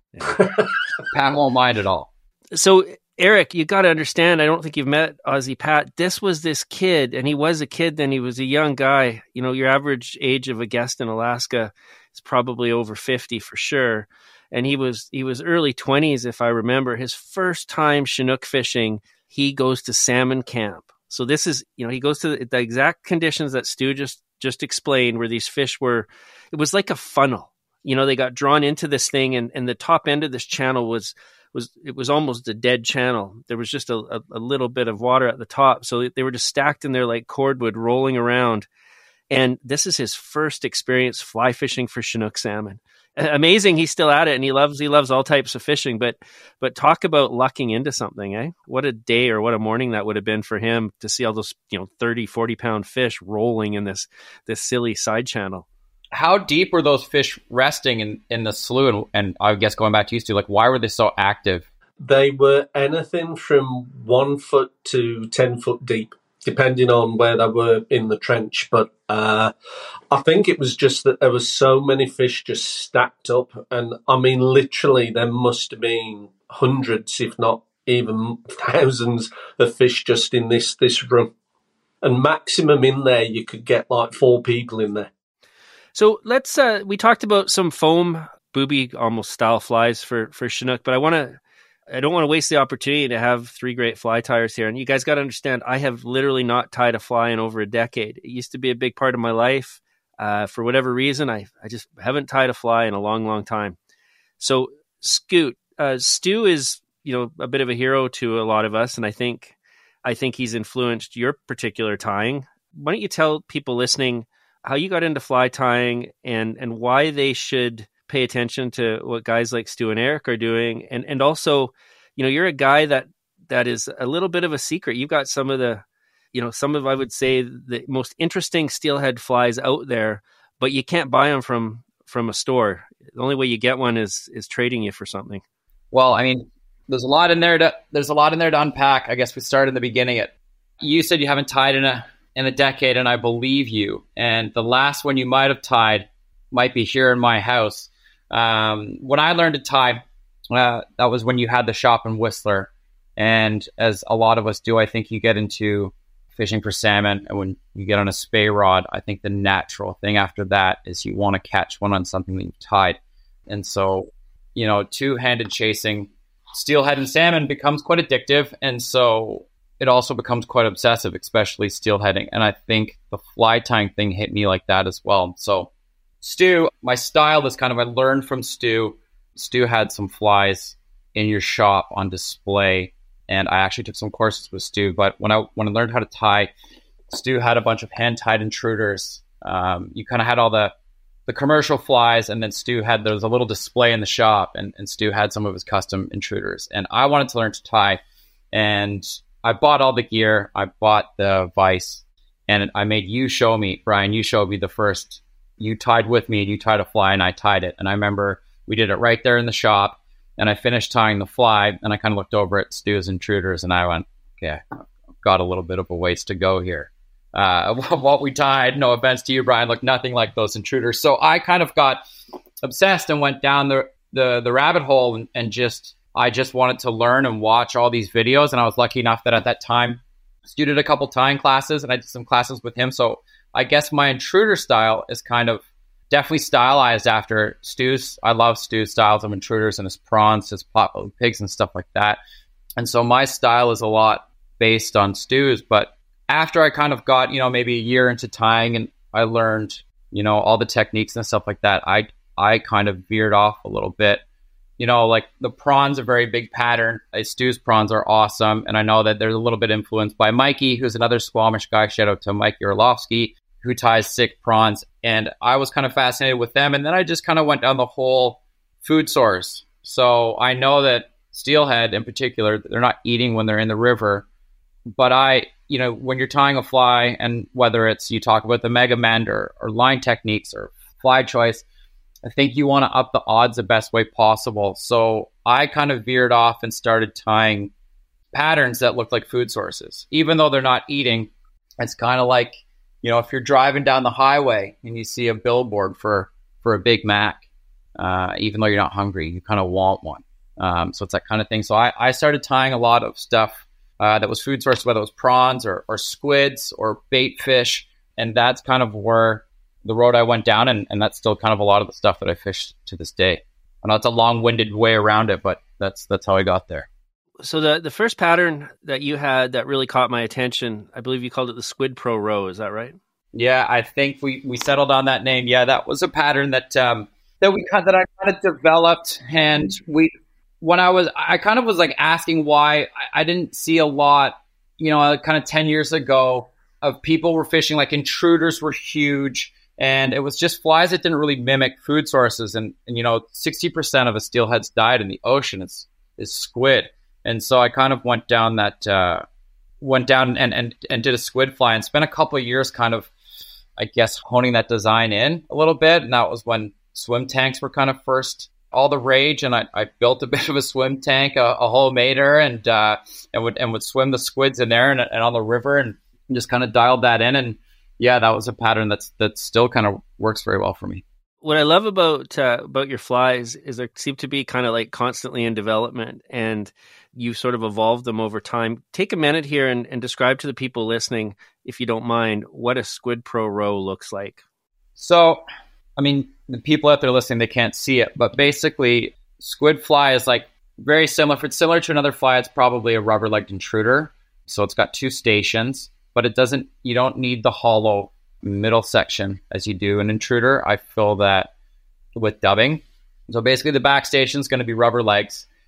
Speaker 4: Pat won't mind at all.
Speaker 2: So Eric, you got to understand, I don't think you've met Aussie Pat. This was this kid, and he was a kid then. He was a young guy. You know, your average age of a guest in Alaska is probably over fifty for sure. And he was he was early twenties, if I remember. His first time Chinook fishing, he goes to salmon camp. So this is, you know, he goes to the, the exact conditions that Stu just, just explained, where these fish were, it was like a funnel. You know, they got drawn into this thing, and, and the top end of this channel was, was it was almost a dead channel. There was just a, a, a little bit of water at the top. So they were just stacked in there like cordwood, rolling around. And this is his first experience fly fishing for Chinook salmon. Amazing, he's still at it, and he loves he loves all types of fishing. But but talk about lucking into something, eh? What a day or what a morning that would have been for him to see all those, you know, thirty, forty pound fish rolling in this this silly side channel.
Speaker 4: How deep were those fish resting in, in the slough? And, and I guess going back to you, Stu, like, why were they so active?
Speaker 1: They were anything from one foot to ten foot deep, depending on where they were in the trench. But uh, I think it was just that there were so many fish just stacked up. And I mean, literally, there must have been hundreds, if not even thousands of fish just in this, this room. And maximum in there, you could get like four people in there.
Speaker 2: So let's, uh, we talked about some foam, booby almost style flies for, for Chinook, but I want to, I don't want to waste the opportunity to have three great fly tires here. And you guys got to understand, I have literally not tied a fly in over a decade. It used to be a big part of my life. Uh, for whatever reason, I, I just haven't tied a fly in a long, long time. So Scoot, uh, Stu is, you know, a bit of a hero to a lot of us. And I think I think he's influenced your particular tying. Why don't you tell people listening how you got into fly tying and, and why they should pay attention to what guys like Stu and Eric are doing. And, and also, you know, you're a guy that, that is a little bit of a secret. You've got some of the, you know, some of, I would say, the most interesting steelhead flies out there, but you can't buy them from, from a store. The only way you get one is, is trading you for something.
Speaker 4: Well, I mean, there's a lot in there to, there's a lot in there to unpack. I guess we start in the beginning. It, you said you haven't tied in a, in a decade, and I believe you. And the last one you might have tied might be here in my house. Um, when I learned to tie, uh, that was when you had the shop in Whistler. And as a lot of us do, I think you get into fishing for salmon. And when you get on a spey rod, I think the natural thing after that is you want to catch one on something that you've tied. And so, you know, two-handed chasing steelhead and salmon becomes quite addictive. And so it also becomes quite obsessive, especially steelheading. And I think the fly tying thing hit me like that as well. So Stu, my style is kind of, I learned from Stu. Stu had some flies in your shop on display, and I actually took some courses with Stu. But when I when I learned how to tie, Stu had a bunch of hand-tied intruders. Um, you kind of had all the the commercial flies, and then Stu had, there was a little display in the shop, and, and Stu had some of his custom intruders. And I wanted to learn to tie, and I bought all the gear. I bought the vise, and I made you show me, Brian, you showed me the first, you tied with me, and you tied a fly, and I tied it. And I remember we did it right there in the shop, and I finished tying the fly, and I kind of looked over at Stu's intruders, and I went, okay, I've got a little bit of a ways to go here. Uh, what we tied, no offense to you, Brian, looked nothing like those intruders. So I kind of got obsessed and went down the, the, the rabbit hole and, and just, I just wanted to learn and watch all these videos. And I was lucky enough that at that time, Stu did a couple tying classes, and I did some classes with him. So I guess my intruder style is kind of definitely stylized after Stu's. I love Stu's styles of intruders and his prawns, his potbelly pigs and stuff like that. And so my style is a lot based on Stu's. But after I kind of got, you know, maybe a year into tying, and I learned, you know, all the techniques and stuff like that, I I kind of veered off a little bit. You know, like the prawns are a very big pattern. Stu's prawns are awesome. And I know that there's a little bit influenced by Mikey, who's another Squamish guy. Shout out to Mike Urlovsky, who ties sick prawns. And I was kind of fascinated with them. And then I just kind of went down the whole food source. So I know that steelhead in particular, they're not eating when they're in the river. But I, you know, when you're tying a fly, and whether it's you talk about the mega mend or, or line techniques or fly choice, I think you want to up the odds the best way possible. So I kind of veered off and started tying patterns that look like food sources. Even though they're not eating, it's kind of like, you know, if you're driving down the highway and you see a billboard for, for a Big Mac, uh, even though you're not hungry, you kind of want one. Um, so it's that kind of thing. So I, I started tying a lot of stuff uh, that was food source, whether it was prawns or, or squids or bait fish. And that's kind of where the road I went down, and, and that's still kind of a lot of the stuff that I fish to this day. I know it's a long-winded way around it, but that's that's how I got there.
Speaker 2: So the the first pattern that you had that really caught my attention, I believe you called it the Squid Pro Row. Is that right?
Speaker 4: Yeah, I think we, we settled on that name. Yeah, that was a pattern that um, that we that I kind of developed, and we when I was I kind of was like asking why I, I didn't see a lot, you know, kind of ten years ago of people were fishing, like intruders were huge. And it was just flies that didn't really mimic food sources. And, and you know, sixty percent of a steelhead's diet in the ocean is, is squid. And so I kind of went down that, uh, went down and, and, and did a squid fly and spent a couple of years kind of, I guess, honing that design in a little bit. And that was when swim tanks were kind of first all the rage. And I, I built a bit of a swim tank, a, a homemader, and, uh, and would, and would swim the squids in there and, and on the river, and just kind of dialed that in. And yeah, that was a pattern that's that still kind of works very well for me.
Speaker 2: What I love about uh, about your flies is they seem to be kind of like constantly in development, and you sort of evolved them over time. Take a minute here and, and describe to the people listening, if you don't mind, what a Squid Pro Row looks like.
Speaker 4: So, I mean, the people out there listening, they can't see it, but basically, squid fly is like very similar. If it's similar to another fly, it's probably a rubber-legged intruder. So it's got two stations. But it doesn't, you don't need the hollow middle section as you do an intruder. I fill that with dubbing. So basically the back station is going to be rubber legs.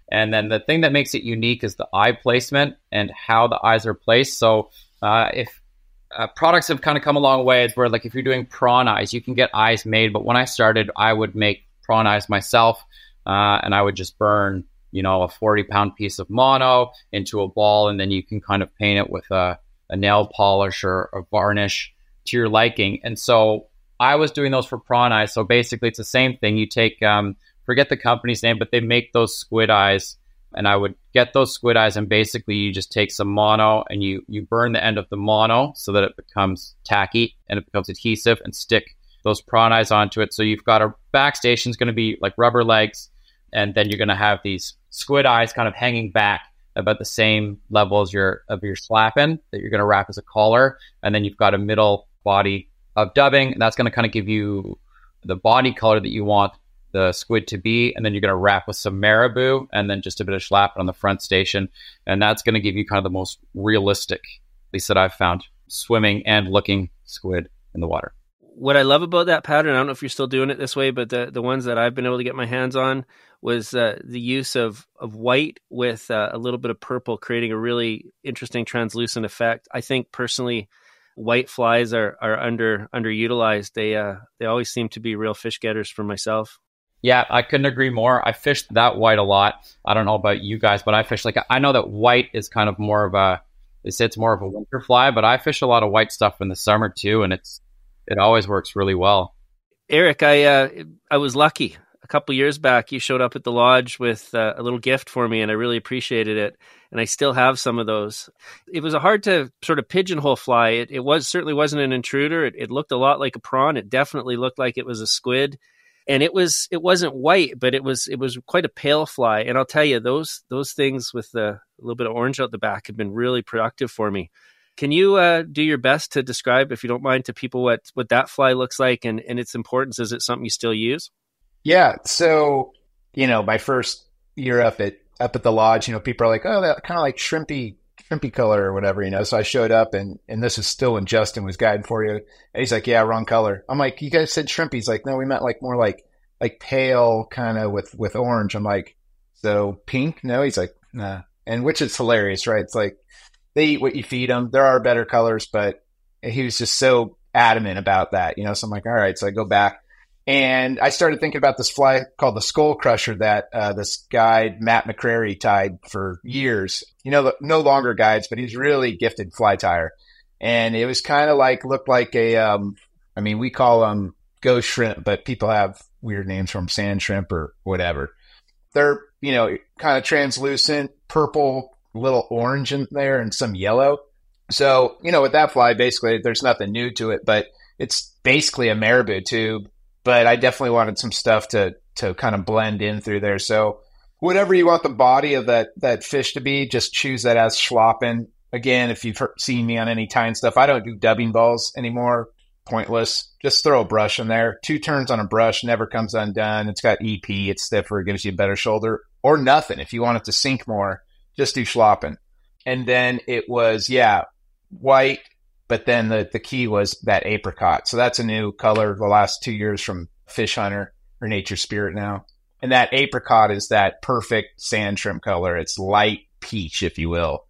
Speaker 4: And then the thing that makes it unique is the eye placement and how the eyes are placed. So uh, if uh, products have kind of come a long way, it's where like if you're doing prawn eyes, you can get eyes made. But when I started, I would make prawn eyes myself, uh, and I would just burn, you know, a forty pound piece of mono into a ball, and then you can kind of paint it with a, a nail polish or a varnish to your liking. And so I was doing those for prawn eyes. So basically it's the same thing. You take, um, forget the company's name, but they make those squid eyes, and I would get those squid eyes, and basically you just take some mono and you, you burn the end of the mono so that it becomes tacky and it becomes adhesive, and stick those prawn eyes onto it. So you've got a backstation is going to be like rubber legs, and then you're going to have these squid eyes kind of hanging back about the same level as your of your slapping that you're going to wrap as a collar. And then you've got a middle body of dubbing, and that's going to kind of give you the body color that you want the squid to be. And then you're going to wrap with some marabou and then just a bit of schlappen on the front station. And that's going to give you kind of the most realistic, at least that I've found, swimming and looking squid in the water.
Speaker 2: What I love about that pattern, I don't know if you're still doing it this way, but the, the ones that I've been able to get my hands on was uh, the use of, of white with uh, a little bit of purple, creating a really interesting translucent effect. I think personally, white flies are, are under underutilized. They uh, they always seem to be real fish getters for myself.
Speaker 4: Yeah, I couldn't agree more. I fished that white a lot. I don't know about you guys, but I fish like, I know that white is kind of more of a, they say it's more of a winter fly, but I fish a lot of white stuff in the summer too, and it's it always works really well.
Speaker 2: Eric, I uh, I was lucky. A couple years back, you showed up at the lodge with uh, a little gift for me, and I really appreciated it. And I still have some of those. It was a hard to sort of pigeonhole fly. It, it was certainly wasn't an intruder. It, it looked a lot like a prawn. It definitely looked like it was a squid. And it was it wasn't white, but it was it was quite a pale fly. And I'll tell you, those those things with the, a little bit of orange out the back have been really productive for me. Can you uh, do your best to describe, if you don't mind, to people what, what that fly looks like and, and its importance? Is it something you still use?
Speaker 3: Yeah. So, you know, my first year up at up at the lodge, you know, people are like, oh, that kind of like shrimpy, shrimpy color or whatever, you know. So I showed up, and and this is still when Justin was guiding for you. And he's like, yeah, wrong color. I'm like, you guys said shrimpy. He's like, no, we meant like more like like pale kind of with, with orange. I'm like, so pink? No, he's like, nah. And which is hilarious, right? It's like, they eat what you feed them. There are better colors, but he was just so adamant about that, you know. So I'm like, all right. So I go back, and I started thinking about this fly called the Skull Crusher that uh, this guide Matt McCrary tied for years. You know, no longer guides, but he's really gifted fly tire, and it was kind of like looked like a. Um, I mean, we call them ghost shrimp, but people have weird names from sand shrimp or whatever. They're, you know, kind of translucent, purple, little orange in there, and some yellow. So, you know, with that fly, basically, there's nothing new to it, but it's basically a marabou tube. But I definitely wanted some stuff to to kind of blend in through there. So whatever you want the body of that that fish to be, just choose that as schlappen. Again, if you've heard, seen me on any tying stuff, I don't do dubbing balls anymore. Pointless. Just throw a brush in there. Two turns on a brush, never comes undone. It's got E P. It's stiffer. It gives you a better shoulder. Or nothing. If you want it to sink more, just do schlappen. And then it was, yeah, white. But then the, the key was that apricot. So that's a new color the last two years from Fish Hunter or Nature Spirit now. And that apricot is that perfect sand shrimp color. It's light peach, if you will.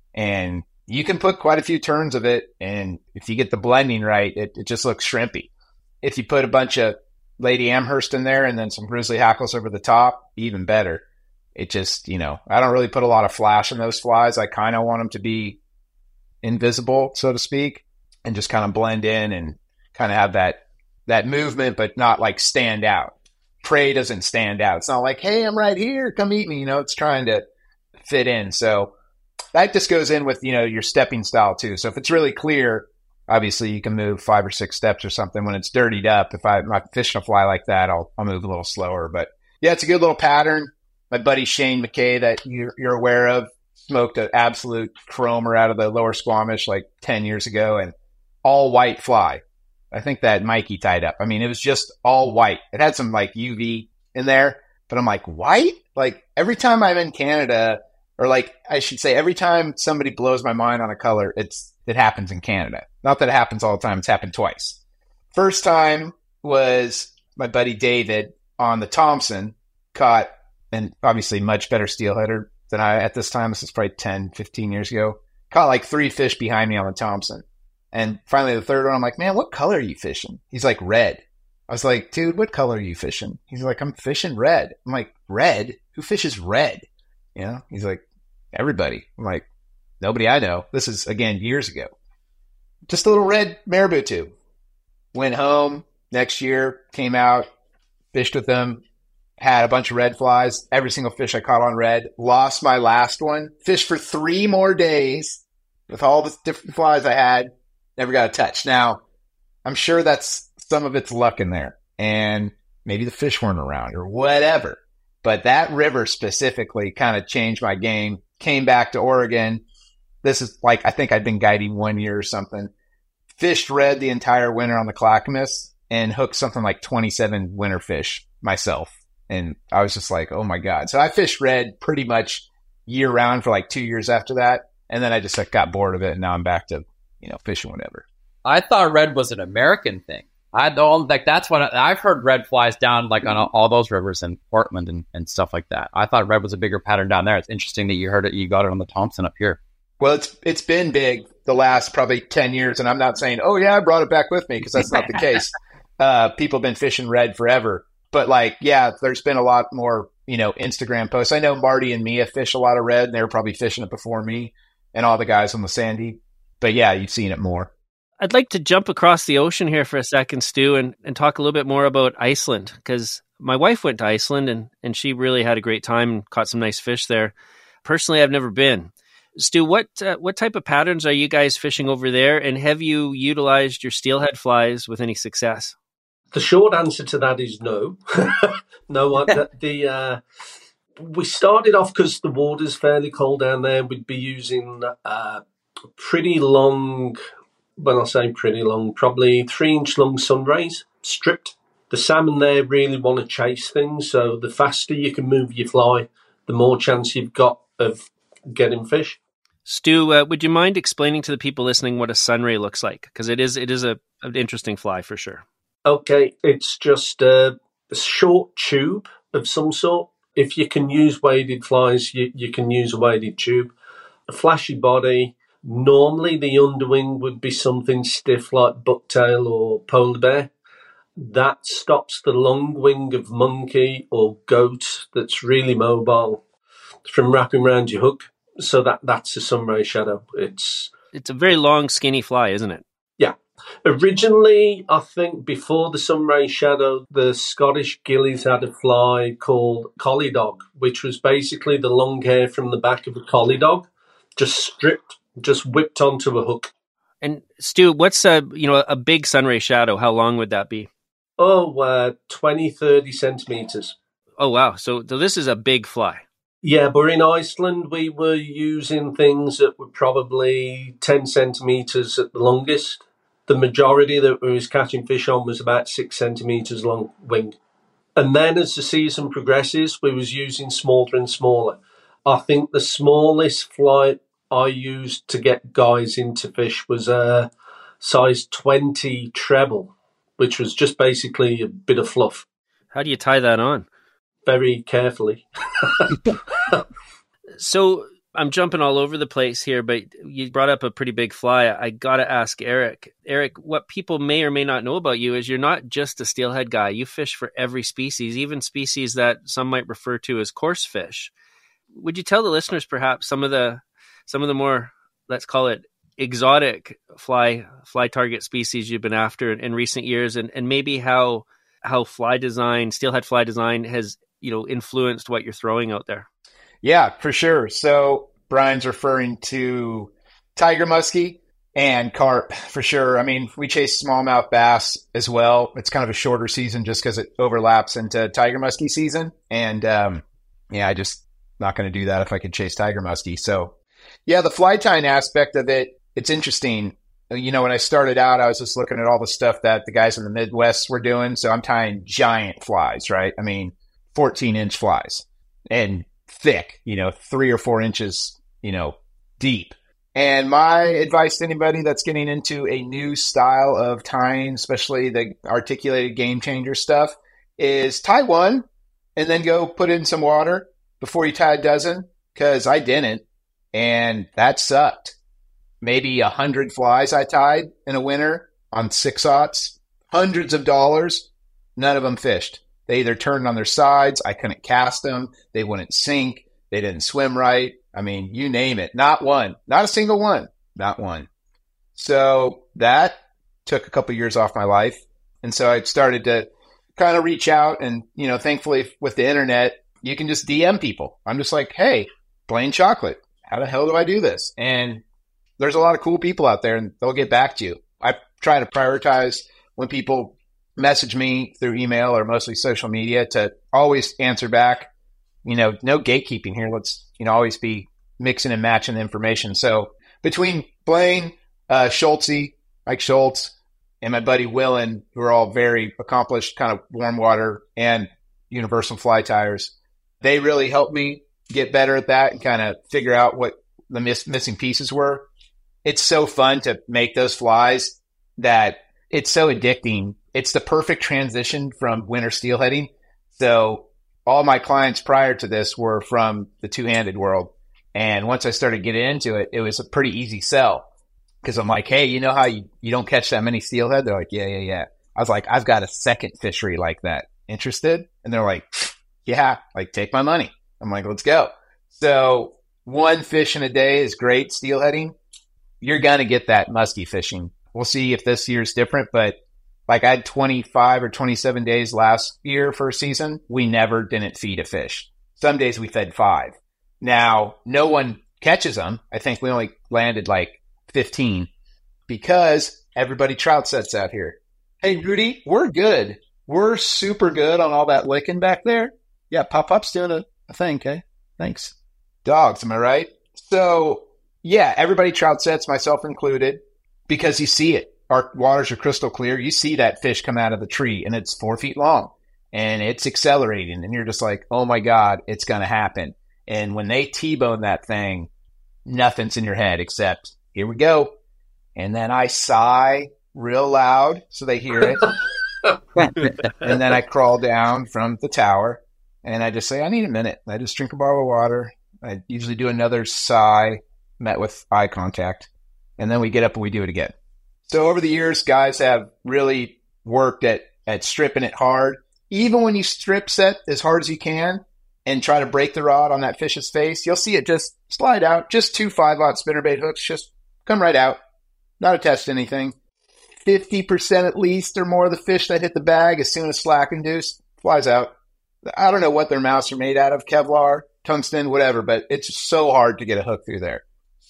Speaker 3: And you can put quite a few turns of it. And if you get the blending right, it, it just looks shrimpy. If you put a bunch of Lady Amherst in there and then some grizzly hackles over the top, even better. It just, you know, I don't really put a lot of flash in those flies. I kind of want them to be invisible, so to speak, and just kind of blend in and kind of have that that movement, but not like stand out. Prey doesn't stand out. It's not like, hey, I'm right here, come eat me. You know, it's trying to fit in. So that just goes in with, you know, your stepping style too. So if it's really clear, obviously you can move five or six steps or something. When it's dirtied up, if I'm not fishing a fly like that, I'll I'll move a little slower. But yeah, it's a good little pattern. My buddy Shane McKay, that you're, you're aware of, smoked an absolute chromer out of the Lower Squamish like ten years ago, and all white fly. I think that Mikey tied up. I mean, it was just all white. It had some like U V in there, but I'm like, white? Like every time I'm in Canada, or like I should say every time somebody blows my mind on a color, it's it happens in Canada. Not that it happens all the time. It's happened twice. First time was my buddy David on the Thompson caught and obviously much better steelheader than I at this time. This is probably ten, fifteen years ago. Caught like three fish behind me on the Thompson. And finally the third one, I'm like, man, what color are you fishing? He's like, red. I was like, dude, what color are you fishing? He's like, I'm fishing red. I'm like, red? Who fishes red? You know? He's like, everybody. I'm like, nobody I know. This is, again, years ago. Just a little red marabou tube. Went home next year, came out, fished with them, had a bunch of red flies. Every single fish I caught on red. Lost my last one. Fished for three more days with all the different flies I had. Never got a touch. Now, I'm sure that's some of it's luck in there. And maybe the fish weren't around or whatever. But that river specifically kind of changed my game. Came back to Oregon. This is like, I think I'd been guiding one year or something. Fished red the entire winter on the Clackamas and hooked something like twenty-seven winter fish myself. And I was just like, oh my God. So I fished red pretty much year round for like two years after that. And then I just like, got bored of it. And now I'm back to, you know, fishing whatever.
Speaker 4: I thought red was an American thing. I don't like that's what I, I've heard red flies down like on all, all those rivers in Portland and, and stuff like that. I thought red was a bigger pattern down there. It's interesting that you heard it. You got it on the Thompson up here.
Speaker 3: Well, it's it's been big the last probably ten years. And I'm not saying, oh, yeah, I brought it back with me because that's not the case. Uh, people have been fishing red forever. But like, yeah, there's been a lot more, you know, Instagram posts. I know Marty and Mia fish a lot of red and they were probably fishing it before me and all the guys on the Sandy. But yeah, you've seen it more.
Speaker 2: I'd like to jump across the ocean here for a second, Stu, and, and talk a little bit more about Iceland, because my wife went to Iceland and, and she really had a great time and caught some nice fish there. Personally, I've never been. Stu, what uh, what type of patterns are you guys fishing over there, and have you utilized your steelhead flies with any success?
Speaker 1: The short answer to that is no. no, the, the uh, we started off because the water's fairly cold down there. We'd be using uh, pretty long... When I say pretty long, probably three inch long sunrays, stripped. The salmon there really want to chase things, so the faster you can move your fly, the more chance you've got of getting fish.
Speaker 2: Stu, uh, would you mind explaining to the people listening what a sunray looks like? Because it is it is a, an interesting fly for sure.
Speaker 1: Okay, it's just a, a short tube of some sort. If you can use weighted flies, you, you can use a weighted tube. A flashy body. Normally, the underwing would be something stiff like bucktail or polar bear. That stops the long wing of monkey or goat that's really mobile from wrapping around your hook. So that, that's a sunray shadow. It's
Speaker 2: it's a very long, skinny fly, isn't it?
Speaker 1: Yeah. Originally, I think before the sunray shadow, the Scottish gillies had a fly called collie dog, which was basically the long hair from the back of a collie dog, just stripped. Just whipped onto a hook.
Speaker 2: And Stu, what's a you know a big sunray shadow? How long would that be?
Speaker 1: Oh, uh, twenty, thirty centimeters.
Speaker 2: Oh, wow. So, so this is a big fly.
Speaker 1: Yeah, but in Iceland, we were using things that were probably ten centimeters at the longest. The majority that we was catching fish on was about six centimeters long wing. And then as the season progresses, we was using smaller and smaller. I think the smallest fly I used to get guys into fish was a size twenty treble, which was just basically a bit of fluff.
Speaker 2: How do you tie that on?
Speaker 1: Very carefully.
Speaker 2: So I'm jumping all over the place here, but you brought up a pretty big fly. I got to ask Eric. Eric, what people may or may not know about you is you're not just a steelhead guy. You fish for every species, even species that some might refer to as coarse fish. Would you tell the listeners perhaps some of the Some of the more, let's call it, exotic fly fly target species you've been after in, in recent years, and, and maybe how how fly design, steelhead fly design, has you know influenced what you're throwing out there?
Speaker 3: Yeah, for sure. So Brian's referring to tiger muskie and carp for sure. I mean, we chase smallmouth bass as well. It's kind of a shorter season just because it overlaps into tiger muskie season, and um, yeah, I just not going to do that if I could chase tiger muskie. So. Yeah, the fly tying aspect of it, it's interesting. You know, when I started out, I was just looking at all the stuff that the guys in the Midwest were doing. So I'm tying giant flies, right? I mean, fourteen inch flies and thick, you know, three or four inches, you know, deep. And my advice to anybody that's getting into a new style of tying, especially the articulated game changer stuff, is tie one and then go put in some water before you tie a dozen? Because I didn't, and that sucked. Maybe a hundred flies I tied in a winter on six aughts, hundreds of dollars. None of them fished. They either turned on their sides. I couldn't cast them. They wouldn't sink. They didn't swim right. I mean, you name it. Not one. Not a single one. Not one. So that took a couple years off my life. And so I started to kind of reach out, and, you know, thankfully with the internet, you can just D M people. I'm just like, hey, Blaine Chocolate, how the hell do I do this? And there's a lot of cool people out there, and they'll get back to you. I try to prioritize when people message me through email or mostly social media to always answer back. You know, no gatekeeping here. Let's, you know, always be mixing and matching the information. So between Blaine, uh, Schultze, Mike Schultz, and my buddy Willen, who are all very accomplished kind of warm water and universal fly tires, they really helped me get better at that and kind of figure out what the miss- missing pieces were. It's so fun to make those flies that it's so addicting. It's the perfect transition from winter steelheading. So all my clients prior to this were from the two-handed world. And once I started getting into it, it was a pretty easy sell. Because I'm like, hey, you know how you, you don't catch that many steelhead? They're like, yeah, yeah, yeah. I was like, I've got a second fishery like that. Interested? And they're like, yeah, like, take my money. I'm like, let's go. So one fish in a day is great steelheading. You're going to get that musky fishing. We'll see if this year's different, but like I had twenty-five or twenty-seven days last year for a season. We never didn't feed a fish. Some days we fed five. Now, no one catches them. I think we only landed like fifteen because everybody trout sets out here. Hey, Rudy, we're good. We're super good on all that licking back there. Yeah, Pop-Pop's doing a, a thing, okay? Thanks. Dogs, am I right? So, yeah, everybody trout sets, myself included, because you see it. Our waters are crystal clear. You see that fish come out of the tree, and it's four feet long, and it's accelerating, and you're just like, oh, my God, it's going to happen. And when they T-bone that thing, nothing's in your head except, here we go. And then I sigh real loud so they hear it. And then I crawl down from the tower, and I just say, I need a minute. I just drink a bottle of water. I usually do another sigh, met with eye contact, and then we get up and we do it again. So over the years, guys have really worked at, at stripping it hard. Even when you strip set as hard as you can and try to break the rod on that fish's face, you'll see it just slide out. Just two five-aught spinnerbait hooks just come right out. Not attached to anything. fifty percent at least or more of the fish that hit the bag as soon as slack induced flies out. I don't know what their mouths are made out of, Kevlar, tungsten, whatever, but it's so hard to get a hook through there.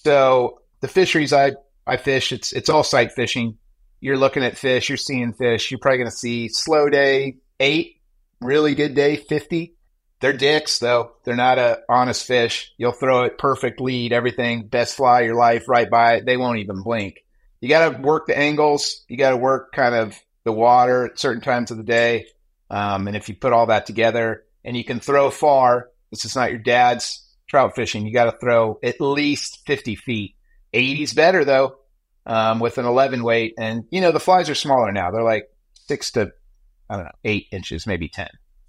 Speaker 3: So the fisheries I, I fish, it's it's all sight fishing. You're looking at fish, you're seeing fish. You're probably going to see slow day, eight, really good day, fifty. They're dicks, though. They're not a honest fish. You'll throw it, perfect lead, everything, best fly of your life, right by it. They won't even blink. You got to work the angles. You got to work kind of the water at certain times of the day. Um, and if you put all that together and you can throw far, this is not your dad's trout fishing. You got to throw at least fifty feet. eighty's better, though, um, with an eleven weight. And, you know, the flies are smaller now. They're like six to, I don't know, eight inches, maybe ten.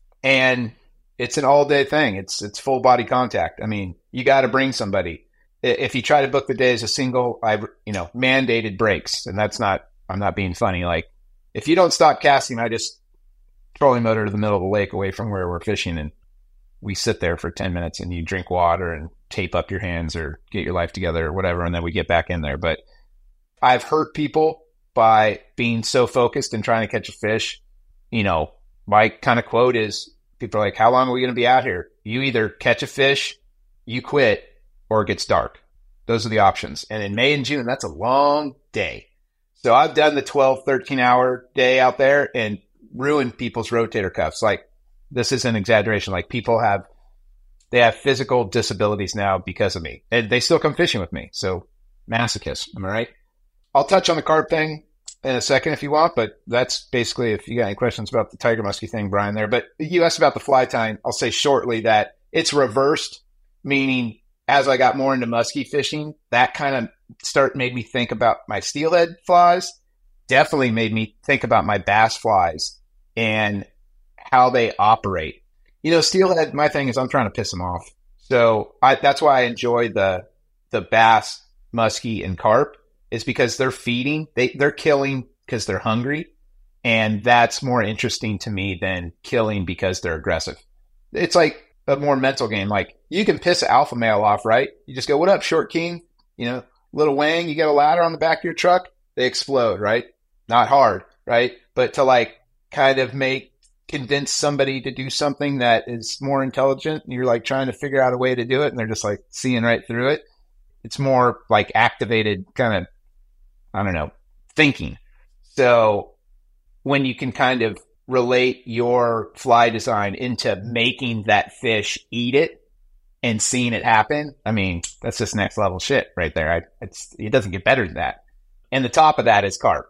Speaker 3: And it's an all-day thing. It's it's full body contact. I mean, you got to bring somebody. If you try to book the day as a single, I you know mandated breaks, and that's not. I'm not being funny. Like, if you don't stop casting, I just trolling motor to the middle of the lake away from where we're fishing, and we sit there for ten minutes, and you drink water and tape up your hands or get your life together or whatever, and then we get back in there. But I've hurt people by being so focused and trying to catch a fish. You know, my kind of quote is, people are like, how long are we going to be out here? You either catch a fish, you quit, or it gets dark. Those are the options. And in May and June, that's a long day. So I've done the twelve, thirteen hour day out there and ruined people's rotator cuffs. Like, this is an exaggeration. Like, people have, they have physical disabilities now because of me, and they still come fishing with me. So masochist, am I right? I'll touch on the carp thing in a second if you want, but that's basically, if you got any questions about the tiger muskie thing, Brian, there. But you asked about the fly tying. I'll say shortly that it's reversed, meaning as I got more into muskie fishing, that kind of start made me think about my steelhead flies, definitely made me think about my bass flies and how they operate. You know, steelhead, my thing is I'm trying to piss them off. So I, that's why I enjoy the the bass, muskie, and carp, is because they're feeding. They, they're killing because they're hungry. And that's more interesting to me than killing because they're aggressive. It's like a more mental game. Like, you can piss an alpha male off, right? You just go, what up, short king? You know, little wang, you got a ladder on the back of your truck, they explode, right? Not hard, right? But to like kind of make, convince somebody to do something that is more intelligent, and you're like trying to figure out a way to do it, and they're just like seeing right through it. It's more like activated kind of, I don't know, thinking. So when you can kind of relate your fly design into making that fish eat it and seeing it happen, I mean, that's just next level shit right there. I, it's, it doesn't get better than that. And the top of that is carp.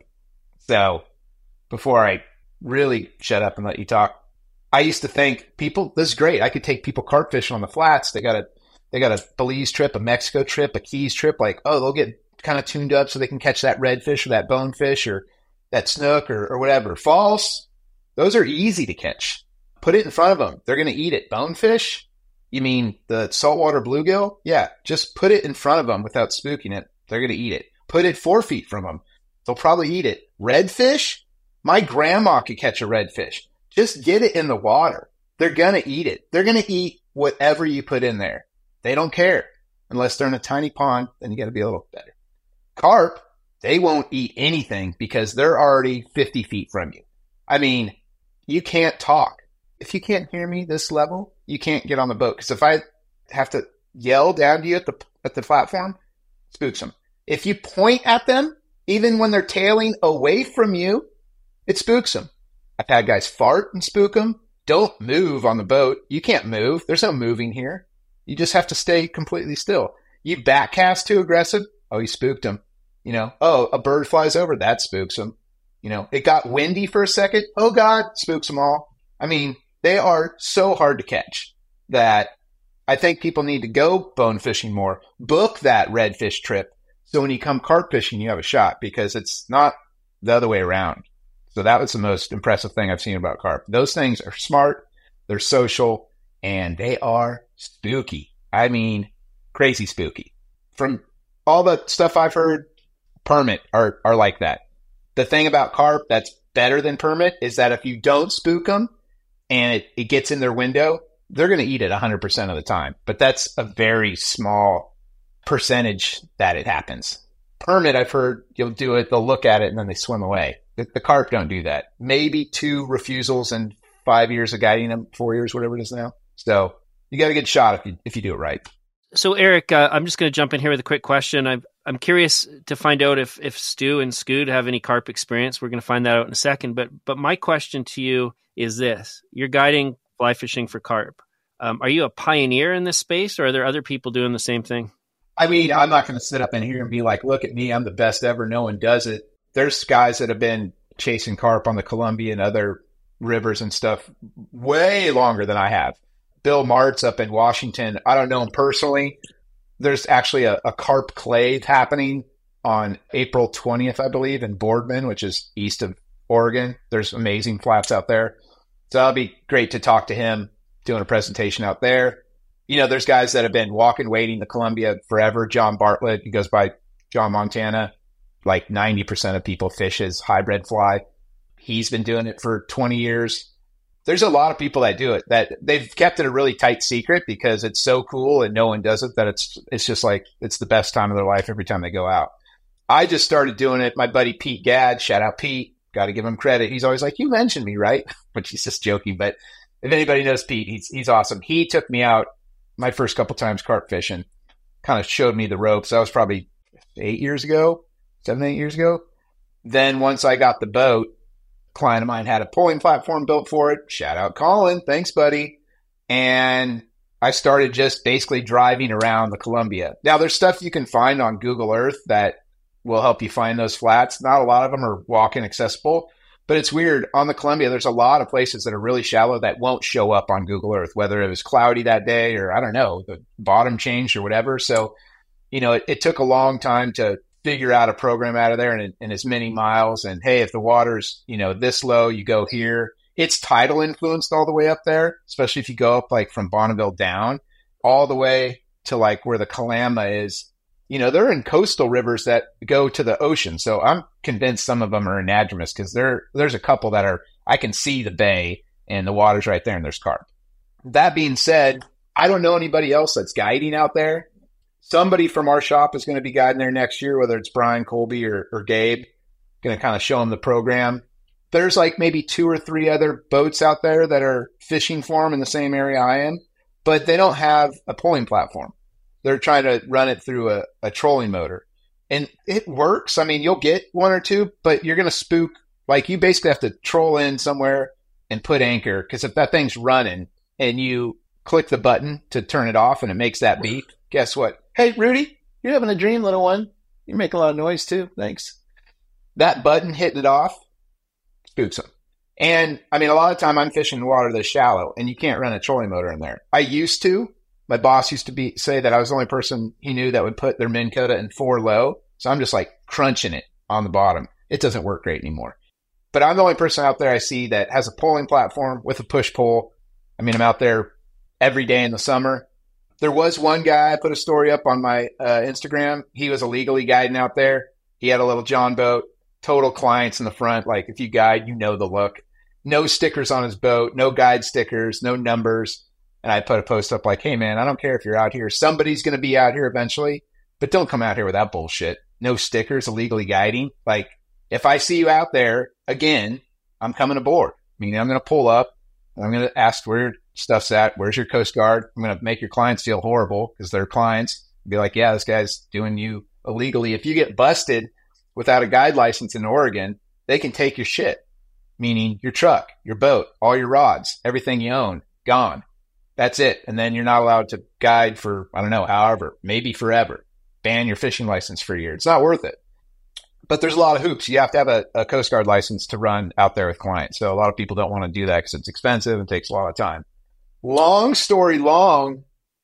Speaker 3: So before I really shut up and let you talk, I used to think people, this is great. I could take people carp fishing on the flats. They got a, they got a Belize trip, a Mexico trip, a Keys trip. Like, oh, they'll get kind of tuned up so they can catch that redfish or that bonefish or that snook or, or whatever. False. Those are easy to catch. Put it in front of them. They're going to eat it. Bonefish? You mean the saltwater bluegill? Yeah, just put it in front of them without spooking it. They're going to eat it. Put it four feet from them. They'll probably eat it. Redfish? My grandma could catch a redfish. Just get it in the water. They're going to eat it. They're going to eat whatever you put in there. They don't care. Unless they're in a tiny pond, then you got to be a little better. Carp, they won't eat anything because they're already fifty feet from you. I mean, you can't talk. If you can't hear me this level, you can't get on the boat. Because if I have to yell down to you at the at the platform, spooks them. If you point at them, even when they're tailing away from you, it spooks them. I've had guys fart and spook them. Don't move on the boat. You can't move. There's no moving here. You just have to stay completely still. You backcast too aggressive. Oh, you spooked them. You know, oh, a bird flies over. That spooks them. You know, it got windy for a second. Oh, God, spooks them all. I mean, they are so hard to catch that I think people need to go bone fishing more. Book that redfish trip so when you come carp fishing, you have a shot, because it's not the other way around. So that was the most impressive thing I've seen about carp. Those things are smart, they're social, and they are spooky. I mean, crazy spooky. From all the stuff I've heard, permit are, are like that. The thing about carp that's better than permit is that if you don't spook them and it, it gets in their window, they're going to eat it one hundred percent of the time. But that's a very small percentage that it happens. Permit, I've heard you'll do it, they'll look at it, and then they swim away. The, the carp don't do that. Maybe two refusals and five years of guiding them, four years, whatever it is now. So you got a good shot if you, if you do it right.
Speaker 2: So, Eric, uh, I'm just going to jump in here with a quick question. I'm I'm curious to find out if, if Stu and Scoot have any carp experience. We're going to find that out in a second. But but my question to you is this. You're guiding fly fishing for carp. Um, are you a pioneer in this space, or are there other people doing the same thing?
Speaker 3: I mean, I'm not going to sit up in here and be like, look at me, I'm the best ever. No one does it. There's guys that have been chasing carp on the Columbia and other rivers and stuff way longer than I have. Bill Martz up in Washington, I don't know him personally. There's actually a, a carp clave happening on April twentieth, I believe, in Boardman, which is east of Oregon. There's amazing flats out there. So that'll be great to talk to him, doing a presentation out there. You know, there's guys that have been walking, wading the Columbia forever. John Bartlett, he goes by John Montana. Like ninety percent of people fish his hybrid fly. He's been doing it for twenty years. There's a lot of people that do it, that they've kept it a really tight secret because it's so cool and no one does it, that it's it's just like it's the best time of their life every time they go out. I just started doing it. My buddy Pete Gadd, shout out Pete, got to give him credit. He's always like, you mentioned me, right? Which he's just joking. But if anybody knows Pete, he's he's awesome. He took me out my first couple times carp fishing, kind of showed me the ropes. That was probably eight years ago, seven, eight years ago. Then once I got the boat, a client of mine had a pulling platform built for it. Shout out Colin. Thanks, buddy. And I started just basically driving around the Columbia. Now, there's stuff you can find on Google Earth that will help you find those flats. Not a lot of them are walk-in accessible, but it's weird. On the Columbia, there's a lot of places that are really shallow that won't show up on Google Earth, whether it was cloudy that day or I don't know, the bottom changed or whatever. So, you know, it, it took a long time to figure out a program out of there in, in as many miles. And hey, if the water's, you know, this low, you go here. it's tidal influenced all the way up there, especially if you go up like from Bonneville down all the way to like where the Kalama is. You know, they're in coastal rivers that go to the ocean. So I'm convinced some of them are anadromous because there, there's a couple that are, I can see the bay and the water's right there and there's carp. That being said, I don't know anybody else that's guiding out there. Somebody from our shop is going to be guiding there next year, whether it's Brian Colby or, or Gabe, going to kind of show them the program. There's like maybe two or three other boats out there that are fishing for them in the same area I am, but they don't have a pulling platform. They're trying to run it through a, a trolling motor. And it works. I mean, you'll get one or two, but you're going to spook. Like, you basically have to troll in somewhere and put anchor, because if that thing's running and you click the button to turn it off and it makes that beep, guess what? Hey, Rudy, you're having a dream, little one. You make a lot of noise too. Thanks. That button hitting it off spooks them. And I mean, a lot of time I'm fishing in water that's shallow and you can't run a trolling motor in there. I used to. My boss used to be say that I was the only person he knew that would put their Minn Kota in four low. So I'm just like crunching it on the bottom. It doesn't work great anymore. But I'm the only person out there I see that has a pulling platform with a push pull. I mean, I'm out there every day in the summer. There was one guy, I put a story up on my uh, Instagram. He was illegally guiding out there. He had a little John boat, total clients in the front. Like, if you guide, you know the look. No stickers on his boat, no guide stickers, no numbers. And I put a post up like, hey, man, I don't care if you're out here. Somebody's going to be out here eventually, but don't come out here with that bullshit. No stickers, illegally guiding. Like, if I see you out there again, I'm coming aboard. Meaning I'm going to pull up and I'm going to ask where your stuff's at. Where's your Coast Guard? I'm going to make your clients feel horrible because they're clients. Be like, yeah, this guy's doing you illegally. If you get busted without a guide license in Oregon, they can take your shit. Meaning your truck, your boat, all your rods, everything you own, gone. That's it. And then you're not allowed to guide for, I don't know, however, maybe forever. Ban your fishing license for a year. It's not worth it. But there's a lot of hoops. You have to have a, a Coast Guard license to run out there with clients. So a lot of people don't want to do that because it's expensive and takes a lot of time. Long story long,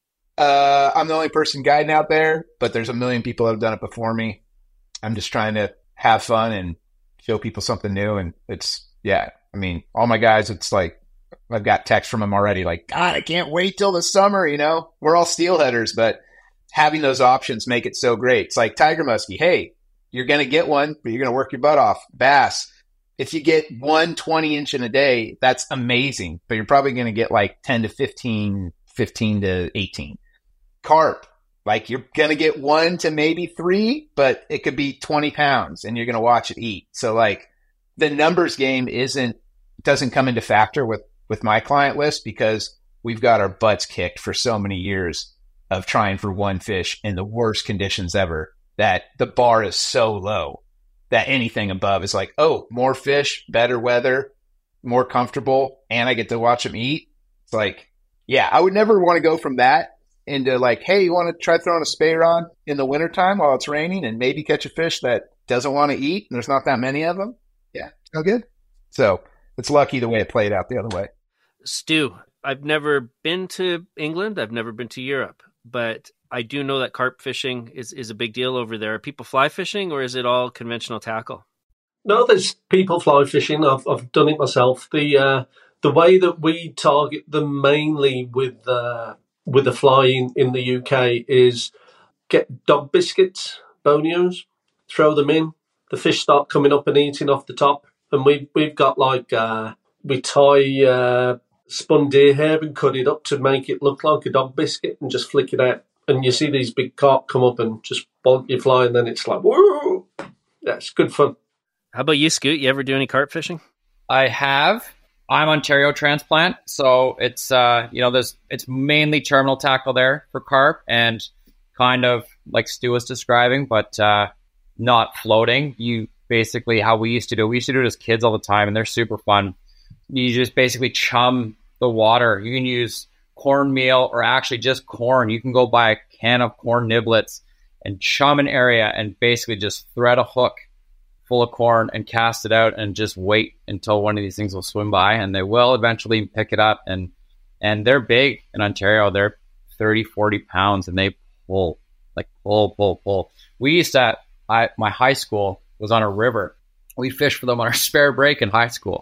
Speaker 3: uh, I'm the only person guiding out there, but there's a million people that have done it before me. I'm just trying to have fun and show people something new. And it's, yeah, I mean, all my guys, it's like, I've got texts from them already like, God, I can't wait till the summer, you know? We're all steelheaders, but having those options make it so great. It's like tiger muskie. Hey, you're going to get one, but you're going to work your butt off. Bass, if you get one twenty inch in a day, that's amazing, but you're probably going to get like ten to fifteen, fifteen to eighteen. Carp, like you're going to get one to maybe three, but it could be twenty pounds and you're going to watch it eat. So like the numbers game isn't, doesn't come into factor with, with my client list because we've got our butts kicked for so many years of trying for one fish in the worst conditions ever that the bar is so low that anything above is like, oh, more fish, better weather, more comfortable, and I get to watch them eat. It's like, yeah, I would never want to go from that into like, hey, you want to try throwing a spay rod in the wintertime while it's raining and maybe catch a fish that doesn't want to eat and there's not that many of them? Yeah, so good. So it's lucky the way it played out the other way.
Speaker 2: Stu, I've never been to England. I've never been to Europe, but I do know that carp fishing is, is a big deal over there. Are people fly fishing or is it all conventional tackle?
Speaker 1: No, there's people fly fishing. I've I've done it myself. The uh, the way that we target them mainly with uh, with the fly in, in the U K is get dog biscuits, bonios, throw them in. The fish start coming up and eating off the top, and we we've got like uh, we tie uh, spun deer hair and cut it up to make it look like a dog biscuit, and just flick it out. And you see these big carp come up and just bonk your fly, and then it's like, whoa! Yeah, it's good fun.
Speaker 2: How about you, Scoot? You ever do any carp fishing?
Speaker 4: I have. I'm Ontario transplant, so it's uh, you know, there's it's mainly terminal tackle there for carp, and kind of like Stu was describing, but uh, not floating. You basically how we used to do. We used to do it as kids all the time, and they're super fun. You just basically chum the water. You can use cornmeal or actually just corn. You can go buy a can of corn niblets and chum an area and basically just thread a hook full of corn and cast it out and just wait until one of these things will swim by, and they will eventually pick it up. And and they're big in Ontario. They're thirty, forty pounds, and they pull, like pull, pull, pull. We used to, I, my high school was on a river. We fished for them on our spare break in high school.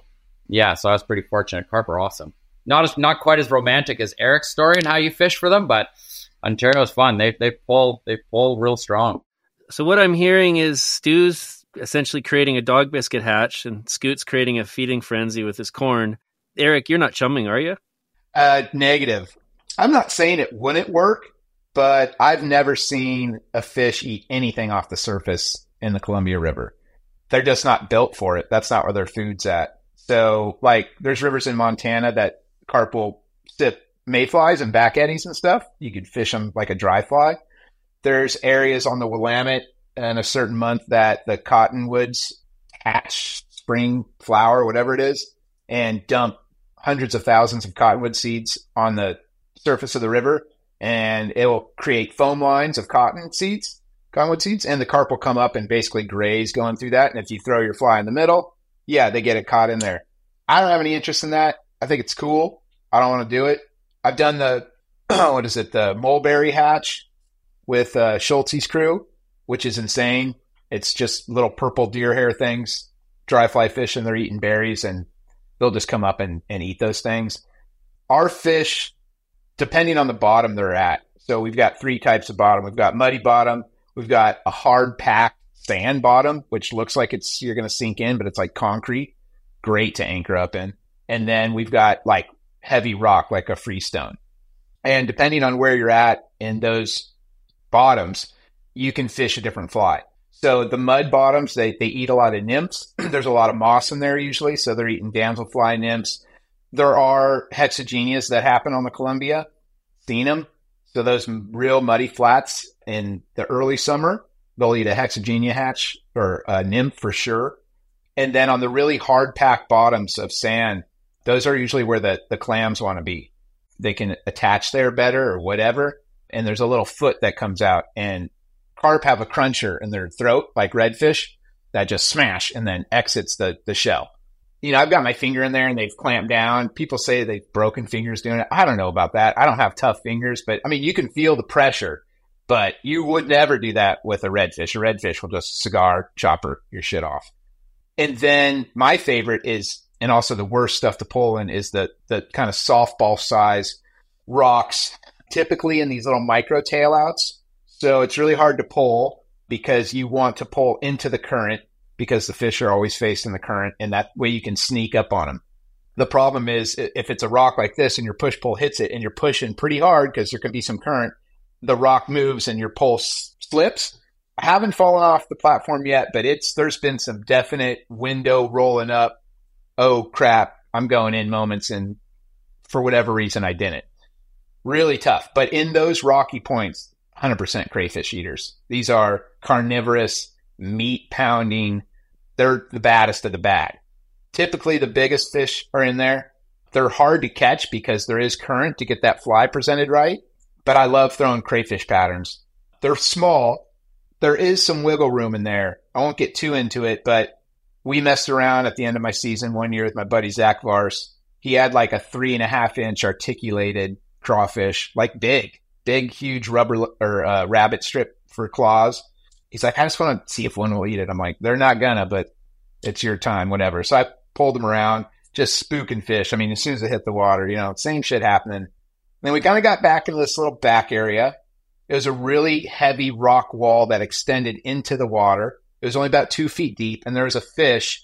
Speaker 4: Yeah, so I was pretty fortunate. Carp are awesome. Not as not quite as romantic as Eric's story and how you fish for them, but Ontario's fun. They they pull they pull real strong.
Speaker 2: So what I'm hearing is Stu's essentially creating a dog biscuit hatch, and Scoot's creating a feeding frenzy with his corn. Eric, you're not chumming, are you?
Speaker 3: Uh, negative. I'm not saying it wouldn't work, but I've never seen a fish eat anything off the surface in the Columbia River. They're just not built for it. That's not where their food's at. So, like, there's rivers in Montana that carp will sip mayflies and back eddies and stuff. You could fish them like a dry fly. There's areas on the Willamette in a certain month that the cottonwoods hatch spring flower, whatever it is, and dump hundreds of thousands of cottonwood seeds on the surface of the river, and it will create foam lines of cotton seeds, cottonwood seeds, and the carp will come up and basically graze going through that. And if you throw your fly in the middle, yeah, they get it caught in there. I don't have any interest in that. I think it's cool. I don't want to do it. I've done the, what is it, the mulberry hatch with uh, Schulte's crew, which is insane. It's just little purple deer hair things, dry fly fish, and they're eating berries, and they'll just come up and, and eat those things. Our fish, depending on the bottom they're at, so we've got three types of bottom. We've got muddy bottom. We've got a hard packed sand bottom, which looks like it's you're going to sink in, but it's like concrete. Great to anchor up in. And then we've got like heavy rock, like a freestone. And depending on where you're at in those bottoms, you can fish a different fly. So the mud bottoms, they, they eat a lot of nymphs. There's a lot of moss in there usually, so they're eating damselfly nymphs. There are hexagenias that happen on the Columbia. Seen them. So those real muddy flats in the early summer, they'll eat a hexagenia hatch or a nymph for sure. And then on the really hard packed bottoms of sand, those are usually where the, the clams want to be. They can attach there better or whatever. And there's a little foot that comes out, and carp have a cruncher in their throat, like redfish, that just smash and then exits the, the shell. You know, I've got my finger in there and they've clamped down. People say they've broken fingers doing it. I don't know about that. I don't have tough fingers, but I mean, you can feel the pressure, but you would never do that with a redfish. A redfish will just cigar chopper your shit off. And then my favorite is, and also the worst stuff to pull in, is the, the kind of softball size rocks, typically in these little micro tailouts. So it's really hard to pull because you want to pull into the current, because the fish are always facing the current, and that way you can sneak up on them. The problem is if it's a rock like this and your push-pull hits it and you're pushing pretty hard because there could be some current, the rock moves and your pull slips. I haven't fallen off the platform yet, but it's there's been some definite window rolling up. Oh, crap, I'm going in moments, and for whatever reason, I didn't. Really tough. But in those rocky points, one hundred percent crayfish eaters. These are carnivorous, meat pounding. They're the baddest of the bad. Typically, the biggest fish are in there. They're hard to catch because there is current to get that fly presented right. But I love throwing crayfish patterns. They're small. There is some wiggle room in there. I won't get too into it, but we messed around at the end of my season one year with my buddy Zach Vars. He had like a three and a half inch articulated crawfish, like big, big, huge rubber or uh, rabbit strip for claws. He's like, I just want to see if one will eat it. I'm like, they're not gonna, but it's your time, whatever. So I pulled them around, just spooking fish. I mean, as soon as they hit the water, you know, same shit happening. Then we kind of got back into this little back area. It was a really heavy rock wall that extended into the water. It was only about two feet deep, and there was a fish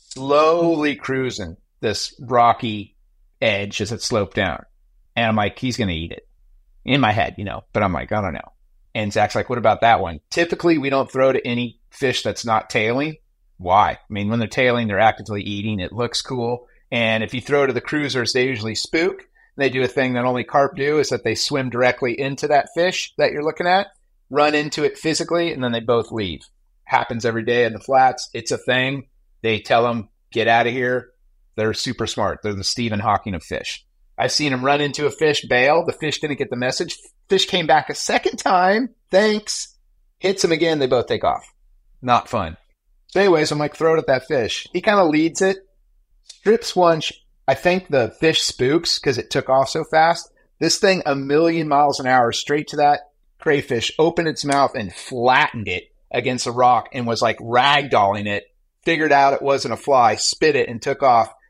Speaker 3: slowly cruising this rocky edge as it sloped down. And I'm like, he's going to eat it. In my head, you know, but I'm like, I don't know. And Zach's like, what about that one? Typically, we don't throw to any fish that's not tailing. Why? I mean, when they're tailing, they're actively eating. It looks cool. And if you throw to the cruisers, they usually spook. They do a thing that only carp do, is that they swim directly into that fish that you're looking at, run into it physically, and then they both leave. Happens every day in the flats. It's a thing. They tell them, get out of here. They're super smart. They're the Stephen Hawking of fish. I've seen them run into a fish, bail. The fish didn't get the message. Fish came back a second time. Thanks. Hits him again. They both take off. Not fun. So anyways, I'm like, throw it at that fish. He kind of leads it. Strips one. I think the fish spooks because it took off so fast. This thing, a million miles an hour, straight to that crayfish, opened its mouth and flattened it against a rock and was like ragdolling it. Figured out it wasn't a fly, spit it, and took off.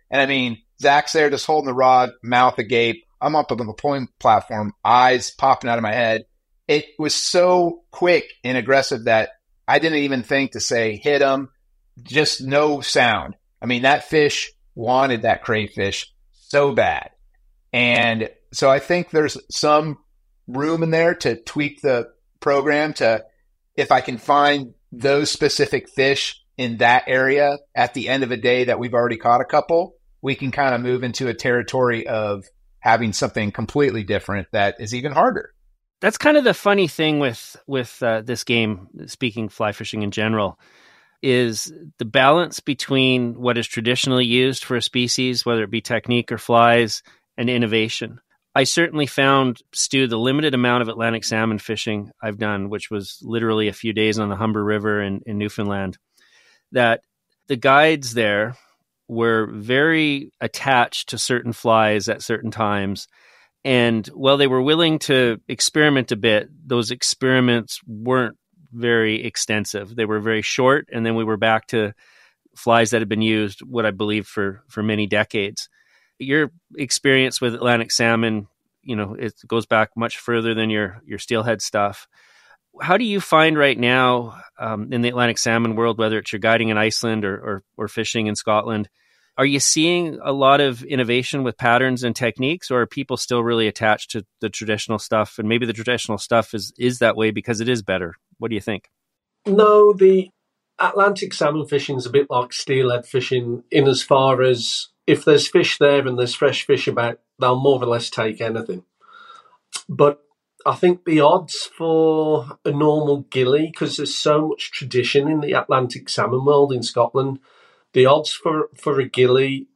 Speaker 3: And I mean, Zach's there just holding the rod, mouth agape. I'm up on the point platform, eyes popping out of my head. It was so quick and aggressive that I didn't even think to say hit him, just no sound. I mean, that fish wanted that crayfish so bad. And so I think there's some room in there to tweak the program to, if I can find those specific fish in that area at the end of a day that we've already caught a couple, we can kind of move into a territory of having something completely different that is even harder.
Speaker 2: That's kind of the funny thing with with uh, this game, speaking fly fishing in general, is the balance between what is traditionally used for a species, whether it be technique or flies, and innovation. I certainly found, Stu, the limited amount of Atlantic salmon fishing I've done, which was literally a few days on the Humber River in, in Newfoundland, that the guides there were very attached to certain flies at certain times. And while they were willing to experiment a bit, those experiments weren't very extensive. They were very short, and then we were back to flies that had been used, what I believe, for, for many decades. Your experience with Atlantic salmon, you know, it goes back much further than your, your steelhead stuff. How do you find right now um, in the Atlantic salmon world, whether it's you're guiding in Iceland or, or or fishing in Scotland, are you seeing a lot of innovation with patterns and techniques, or are people still really attached to the traditional stuff? And maybe the traditional stuff is, is that way because it is better. What do you think?
Speaker 1: No, the Atlantic salmon fishing is a bit like steelhead fishing in as far as if there's fish there and there's fresh fish about, they'll more or less take anything. But I think the odds for a normal gilly, because there's so much tradition in the Atlantic salmon world in Scotland, the odds for, for a gilly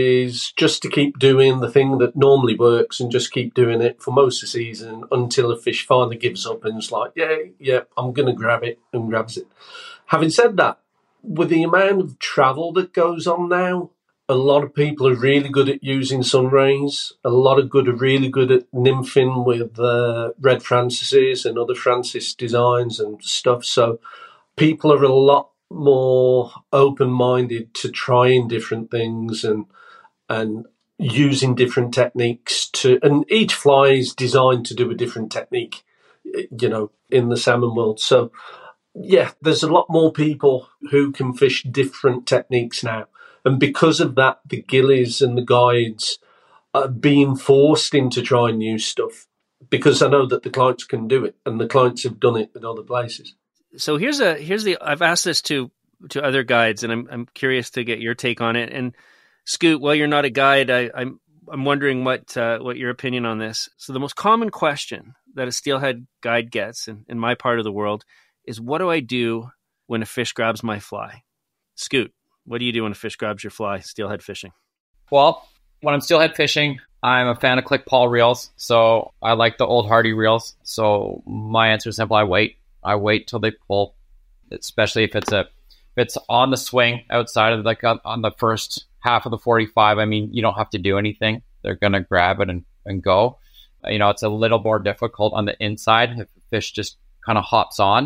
Speaker 1: is just to keep doing the thing that normally works and just keep doing it for most of the season until a fish finally gives up and it's like, yeah, yeah, I'm going to grab it, and grabs it. Having said that, with the amount of travel that goes on now, a lot of people are really good at using sun rays. A lot of good are really good at nymphing with uh, red Francises and other Francis designs and stuff. So people are a lot more open-minded to trying different things and and using different techniques to. And each fly is designed to do a different technique, you know, in the salmon world. So yeah, there's a lot more people who can fish different techniques now. And because of that, the gillies and the guides are being forced into trying new stuff because I know that the clients can do it and the clients have done it in other places.
Speaker 2: So here's a here's the I've asked this to to other guides, and I'm I'm curious to get your take on it. And Scoot, while you're not a guide, I, I'm I'm wondering what uh, what your opinion on this. So the most common question that a steelhead guide gets in, in my part of the world is, what do I do when a fish grabs my fly? Scoot, what do you do when a fish grabs your fly, steelhead fishing?
Speaker 4: Well, when I'm steelhead fishing, I'm a fan of click pawl reels. So I like the old Hardy reels. So my answer is simple. I wait. I wait till they pull, especially if it's a if it's on the swing outside of like on, on the first half of the forty-five. I mean, you don't have to do anything. They're going to grab it and, and go. You know, it's a little more difficult on the inside if the fish just kind of hops on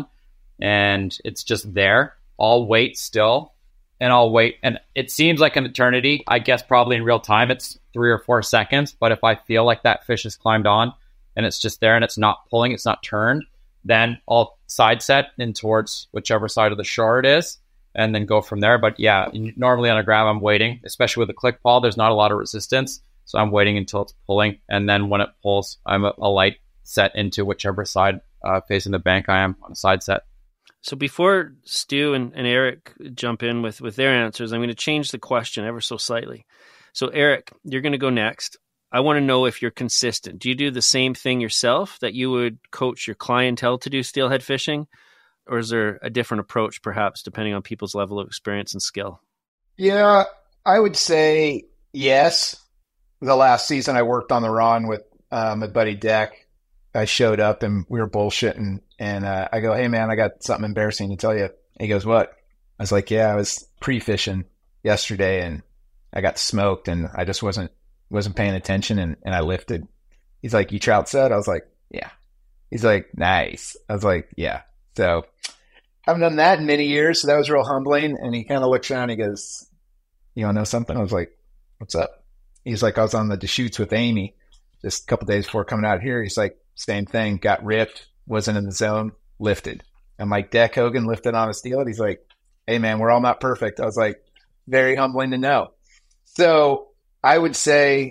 Speaker 4: and it's just there. I'll wait still. And I'll wait. And it seems like an eternity. I guess probably in real time, it's three or four seconds. But if I feel like that fish has climbed on and it's just there and it's not pulling, it's not turned, then I'll side set in towards whichever side of the shore it is and then go from there. But yeah, normally on a grab, I'm waiting, especially with a click pawl. There's not a lot of resistance. So I'm waiting until it's pulling. And then when it pulls, I'm a, a light set into whichever side uh, facing the bank I am on a side set.
Speaker 2: So before Stu and, and Eric jump in with, with their answers, I'm going to change the question ever so slightly. So Eric, you're going to go next. I want to know if you're consistent. Do you do the same thing yourself that you would coach your clientele to do steelhead fishing? Or is there a different approach, perhaps, depending on people's level of experience and skill?
Speaker 3: Yeah, I would say yes. The last season I worked on the Ron with uh, my buddy Deck. I showed up and we were bullshitting. And uh, I go, hey, man, I got something embarrassing to tell you. He goes, what? I was like, yeah, I was pre-fishing yesterday and I got smoked and I just wasn't wasn't paying attention and, and I lifted. He's like, you trout set? I was like, yeah. He's like, nice. I was like, yeah. So I haven't done that in many years. So that was real humbling. And he kind of looks around and he goes, you want to know something? I was like, What's up? He's like, I was on the Deschutes with Amy just a couple days before coming out here. He's like, same thing, got ripped, wasn't in the zone, lifted. I'm like, Deck Hogan lifted on a steel. And he's like, hey, man, we're all not perfect. I was like, very humbling to know. So I would say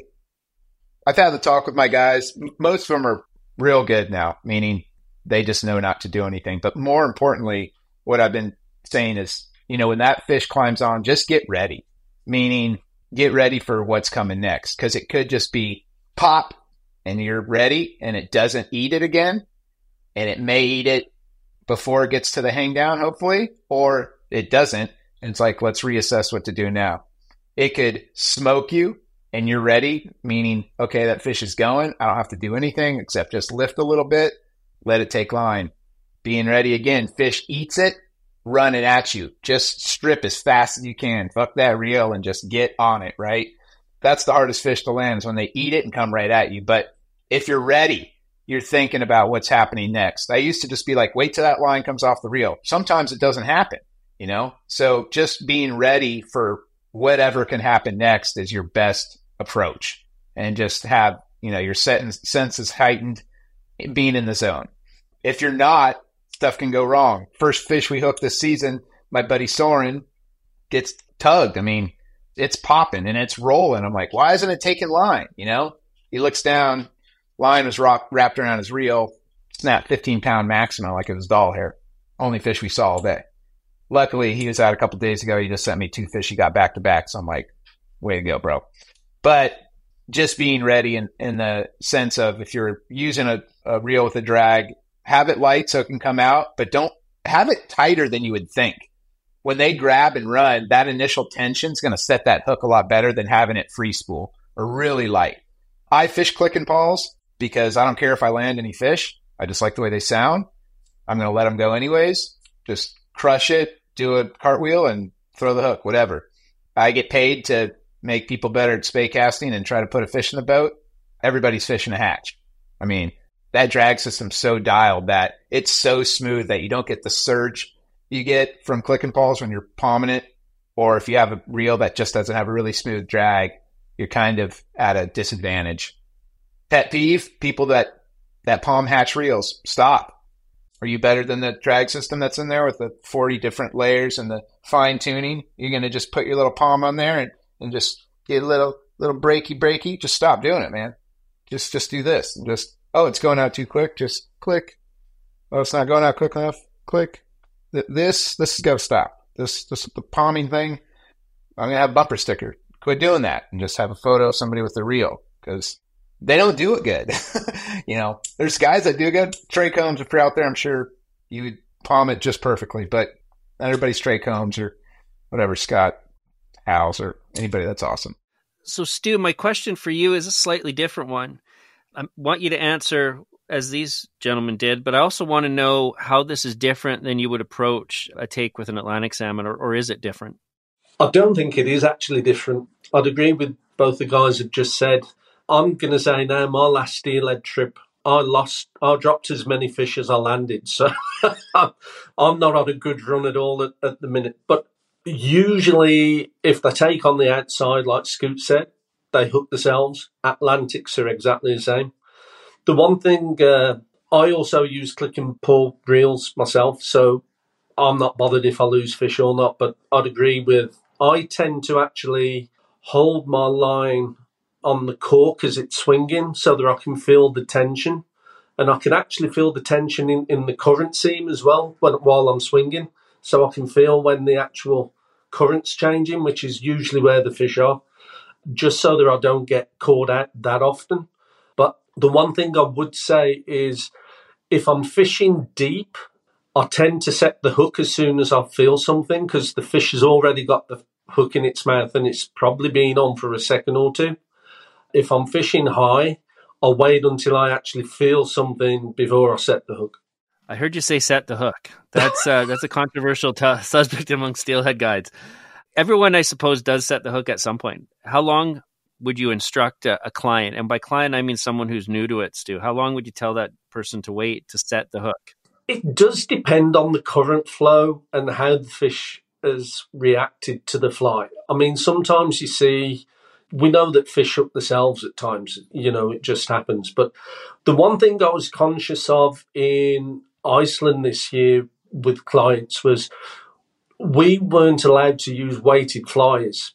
Speaker 3: I've had the talk with my guys. Most of them are real good now, meaning they just know not to do anything. But more importantly, what I've been saying is, you know, when that fish climbs on, just get ready, meaning get ready for what's coming next, because it could just be pop and you're ready and it doesn't eat it again, and it may eat it before it gets to the hang down, hopefully, or it doesn't. And it's like, let's reassess what to do now. It could smoke you and you're ready, meaning, okay, that fish is going. I don't have to do anything except just lift a little bit, let it take line. Being ready again, fish eats it, run it at you. Just strip as fast as you can. Fuck that reel and just get on it, right? That's the hardest fish to land, is when they eat it and come right at you. But if you're ready, you're thinking about what's happening next. I used to just be like, wait till that line comes off the reel. Sometimes it doesn't happen, you know? So just being ready for whatever can happen next is your best approach. And just have, you know, your senses heightened, being in the zone. If you're not, stuff can go wrong. First fish we hooked this season, my buddy Soren, gets tugged. I mean, it's popping and it's rolling. I'm like, why isn't it taking line? You know, he looks down, line was rock, wrapped around his reel, snapped fifteen pound maxima like it was doll hair. Only fish we saw all day. Luckily, he was out a couple days ago. He just sent me two fish. He got back to back. So I'm like, way to go, bro. But just being ready in, in the sense of, if you're using a, a reel with a drag, have it light so it can come out, but don't have it tighter than you would think. When they grab and run, that initial tension is going to set that hook a lot better than having it free spool or really light. I fish click and pawls because I don't care if I land any fish. I just like the way they sound. I'm going to let them go anyways. Just crush it, do a cartwheel, and throw the hook, whatever. I get paid to make people better at spay casting and try to put a fish in the boat. Everybody's fishing a hatch. I mean, that drag system's so dialed that it's so smooth that you don't get the surge you get from click and pawls when you're palming it. Or if you have a reel that just doesn't have a really smooth drag, you're kind of at a disadvantage. Pet peeve, people that, that palm hatch reels, stop. Are you better than the drag system that's in there with the forty different layers and the fine tuning? You're going to just put your little palm on there and, and just get a little, little breaky breaky? Just stop doing it, man. Just, just do this. And just, oh, it's going out too quick. Just click. Oh, it's not going out quick enough. Click. This, this has got to stop. This, this, the palming thing. I'm going to have a bumper sticker. Quit doing that and just have a photo of somebody with a reel, because they don't do it good. You know, there's guys that do good. Trey Combs, if you're out there, I'm sure you would palm it just perfectly, but not everybody's Trey Combs or whatever, Scott Howes or anybody. That's awesome.
Speaker 2: So, Stu, my question for you is a slightly different one. I want you to answer as these gentlemen did, but I also want to know how this is different than you would approach a take with an Atlantic salmon, or, or is it different?
Speaker 1: I don't think it is actually different. I'd agree with both the guys have just said. I'm going to say now, my last steelhead trip, I lost, I dropped as many fish as I landed. So I'm not on a good run at all at, at the minute. But usually, if they take on the outside, like Scoot said, they hook themselves. Atlantics are exactly the same. The one thing, uh, I also use click and pull reels myself, so I'm not bothered if I lose fish or not. But I'd agree with, I tend to actually hold my line on the cork as it's swinging so that I can feel the tension. And I can actually feel the tension in, in the current seam as well when, while I'm swinging. So I can feel when the actual current's changing, which is usually where the fish are, just so that I don't get caught out that often. But the one thing I would say is, if I'm fishing deep, I tend to set the hook as soon as I feel something, because the fish has already got the hook in its mouth and it's probably been on for a second or two. If I'm fishing high, I'll wait until I actually feel something before I set the hook.
Speaker 2: I heard you say set the hook. That's uh, that's a controversial t- subject among steelhead guides. Everyone, I suppose, does set the hook at some point. How long would you instruct a, a client? And by client, I mean someone who's new to it, Stu. How long would you tell that person to wait to set the hook?
Speaker 1: It does depend on the current flow and how the fish has reacted to the fly. I mean, sometimes you see, We know that fish hook themselves at times, you know, it just happens. But the one thing I was conscious of in Iceland this year with clients was we weren't allowed to use weighted flies.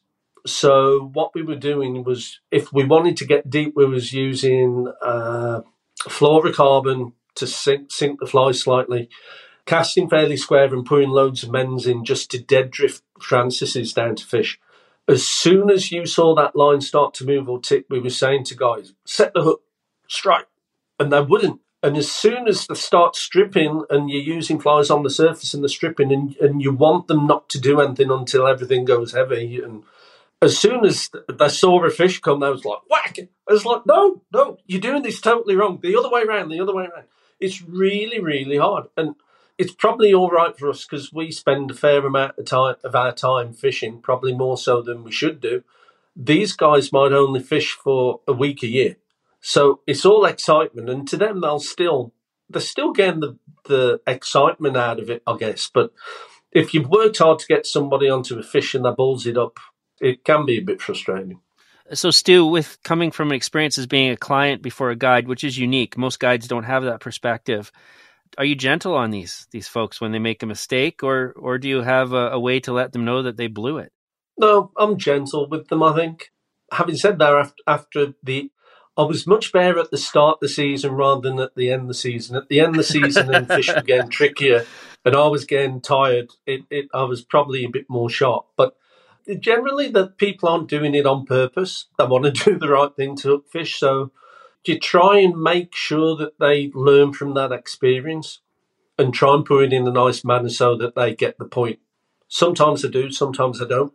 Speaker 1: So what we were doing was, if we wanted to get deep, we was using uh, fluorocarbon to sink, sink the fly slightly, casting fairly square and putting loads of mens in just to dead drift Francis's down to fish. As soon as you saw that line start to move or tip, we were saying to guys, set the hook, strike. And they wouldn't. And as soon as they start stripping and you're using flies on the surface and they're stripping and, and you want them not to do anything until everything goes heavy. And as soon as they saw a fish come, they was like, whack! I was like, no, no, you're doing this totally wrong. The other way around, the other way around. It's really, really hard. And it's probably all right for us because we spend a fair amount of time of our time fishing, probably more so than we should do. These guys might only fish for a week a year. So it's all excitement, and to them, they'll still they're still getting the, the excitement out of it, I guess. But if you've worked hard to get somebody onto a fish and they balls it up, it can be a bit frustrating.
Speaker 2: So, Stu, with coming from an experience as being a client before a guide, which is unique, most guides don't have that perspective. Are you gentle on these these folks when they make a mistake, or or do you have a, a way to let them know that they blew it?
Speaker 1: No, I'm gentle with them, I think. Having said that, after, after the I was much better at the start of the season rather than at the end of the season. At the end of the season, then fish were getting trickier and I was getting tired. It, it, I was probably a bit more sharp. But generally, the people aren't doing it on purpose. They want to do the right thing to hook fish. So you try and make sure that they learn from that experience and try and put it in a nice manner so that they get the point. Sometimes I do, sometimes I don't.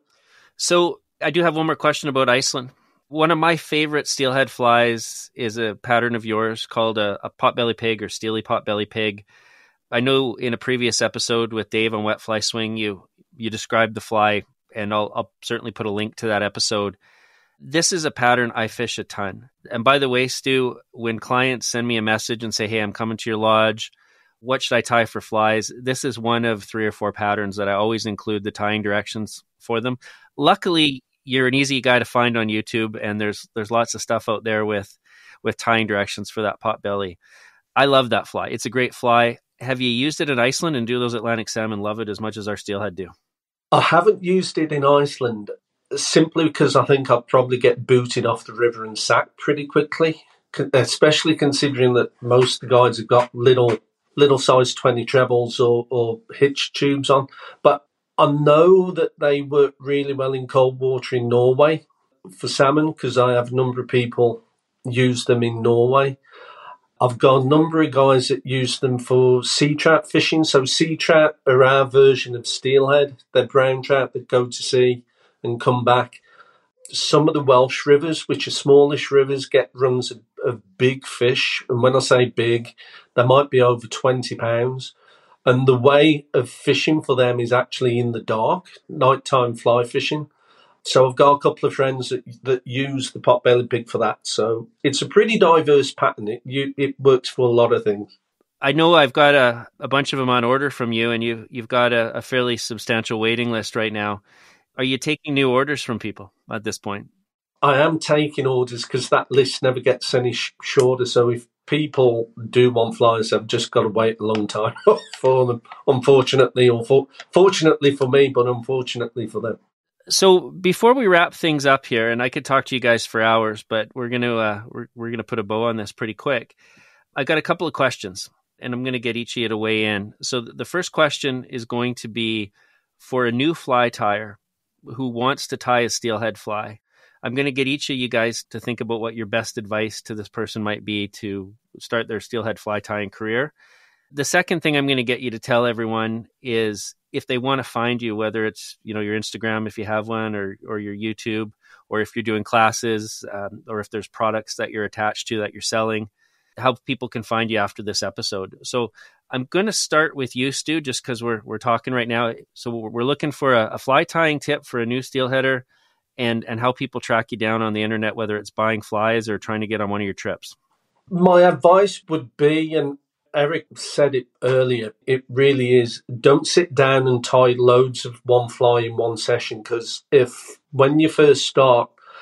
Speaker 2: So I do have one more question about Iceland. One of my favorite steelhead flies is a pattern of yours called a, a potbelly pig or steely potbelly pig. I know in a previous episode with Dave on Wet Fly Swing, you you described the fly, and I'll, I'll certainly put a link to that episode. This is a pattern I fish a ton. And by the way, Stu, when clients send me a message and say, hey, I'm coming to your lodge, what should I tie for flies? This is one of three or four patterns that I always include the tying directions for them. Luckily, you're an easy guy to find on YouTube, and there's there's lots of stuff out there with with tying directions for that potbelly. I love that fly. It's a great fly. Have you used it in Iceland, and do those Atlantic salmon love it as much as our steelhead do?
Speaker 1: I haven't used it in Iceland simply because I think I'd probably get booted off the river and sacked pretty quickly, especially considering that most of the guides have got little little size twenty trebles or, or hitch tubes on. But I know that they work really well in cold water in Norway for salmon because I have a number of people use them in Norway. I've got a number of guys that use them for sea trout fishing. So sea trout are our version of steelhead. They're brown trout that go to sea and come back. Some of the Welsh rivers, which are smallish rivers, get runs of, of big fish. And when I say big, they might be over twenty pounds. And the way of fishing for them is actually in the dark, nighttime fly fishing. So I've got a couple of friends that, that use the potbelly pig for that. So it's a pretty diverse pattern. It you, it works for a lot of things.
Speaker 2: I know I've got a, a bunch of them on order from you, and you, you've got a, a fairly substantial waiting list right now. Are you taking new orders from people at this point?
Speaker 1: I am taking orders because that list never gets any sh- shorter. So if people do want flies, I've just got to wait a long time for them, unfortunately, or for, fortunately for me, but unfortunately for them.
Speaker 2: So before we wrap things up here, and I could talk to you guys for hours, but we're going to uh, we're, we're going to put a bow on this pretty quick. I got a couple of questions, and I'm going to get each of you to weigh in. So the first question is going to be for a new fly tyer who wants to tie a steelhead fly. I'm going to get each of you guys to think about what your best advice to this person might be to start their steelhead fly tying career. The second thing I'm going to get you to tell everyone is if they want to find you, whether it's, you know, your Instagram, if you have one, or or your YouTube, or if you're doing classes, um, or if there's products that you're attached to that you're selling, how people can find you after this episode. So I'm going to start with you, Stu, just because we're we're talking right now. So we're looking for a, a fly tying tip for a new steelheader, and and how people track you down on the internet, whether it's buying flies or trying to get on one of your trips.
Speaker 1: My advice would be, and Eric said it earlier, it really is, don't sit down and tie loads of one fly in one session, because if when you first start,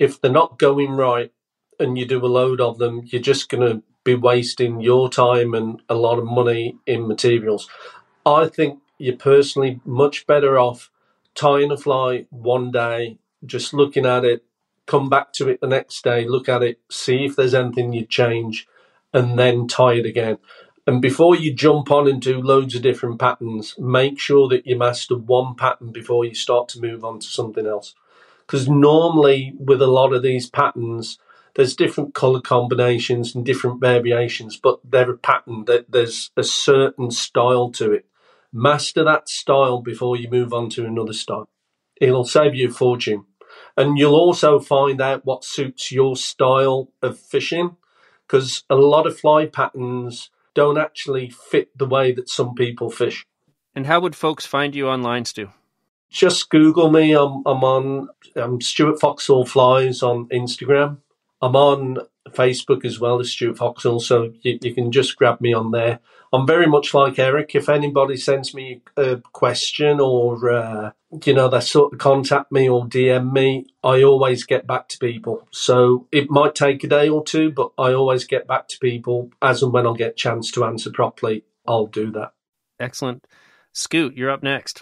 Speaker 1: if they're not going right and you do a load of them, you're just going to be wasting your time and a lot of money in materials. I think you're personally much better off tying a fly one day, just looking at it, come back to it the next day, look at it, see if there's anything you'd change, and then tie it again. And before you jump on and do loads of different patterns, make sure that you master one pattern before you start to move on to something else. Because normally with a lot of these patterns, there's different colour combinations and different variations, but they're a pattern, that there's a certain style to it. Master that style before you move on to another style. It'll save you a fortune. And you'll also find out what suits your style of fishing, because a lot of fly patterns don't actually fit the way that some people fish.
Speaker 2: And how would folks find you online, Stu?
Speaker 1: Just Google me. I'm, I'm on I'm Stuart Foxall Flies on Instagram. I'm on Facebook as well as Stuart Foxall, so you, you can just grab me on there. I'm very much like Eric. If anybody sends me a question or, uh, you know, they sort of contact me or D M me, I always get back to people. So it might take a day or two, but I always get back to people as and when I get a chance to answer properly. I'll do that.
Speaker 2: Excellent. Scoot, you're up next.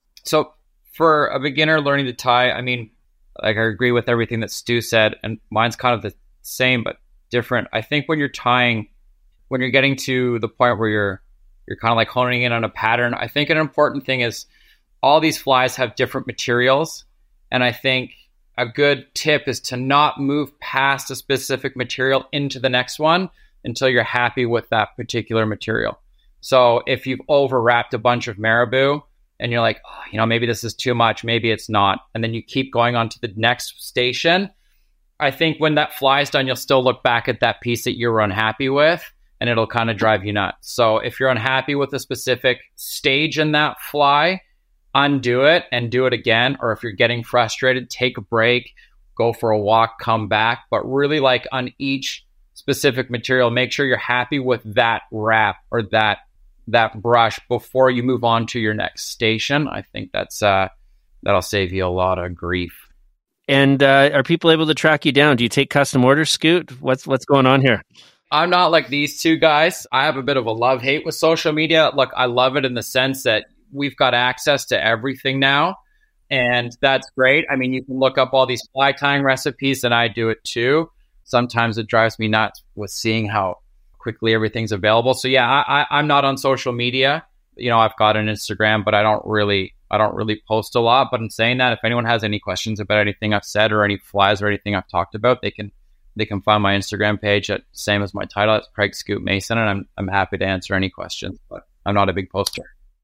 Speaker 4: So for a beginner learning to tie, I mean, like I agree with everything that Stu said, and mine's kind of the same but different. I think when you're tying, when you're getting to the point where you're you're kind of like honing in on a pattern, I think an important thing is all these flies have different materials, and I think a good tip is to not move past a specific material into the next one until you're happy with that particular material. So if you've overwrapped a bunch of marabou and you're like, oh, you know, maybe this is too much, maybe it's not, and then you keep going on to the next station, I think when that fly is done, you'll still look back at that piece that you were unhappy with, and it'll kind of drive you nuts. So if you're unhappy with a specific stage in that fly, undo it and do it again. Or if you're getting frustrated, take a break, go for a walk, come back. But really, like on each specific material, make sure you're happy with that wrap or that that brush before you move on to your next station. I think that's uh, that'll save you a lot of grief.
Speaker 2: And uh, are people able to track you down? Do you take custom orders, Scoot? What's what's going on here?
Speaker 4: I'm not like these two guys. I have a bit of a love-hate with social media. Look, I love it in the sense that we've got access to everything now, and that's great. I mean, you can look up all these fly tying recipes, and I do it too. Sometimes it drives me nuts with seeing how quickly everything's available. So yeah, I, I, I'm not on social media. You know, I've got an Instagram, but I don't really, I don't really post a lot. But in saying that, if anyone has any questions about anything I've said or any flies or anything I've talked about, they can they can find my Instagram page at same as my title. It's Craig Scoot Mason, and I'm I'm happy to answer any questions. But I'm not a big poster.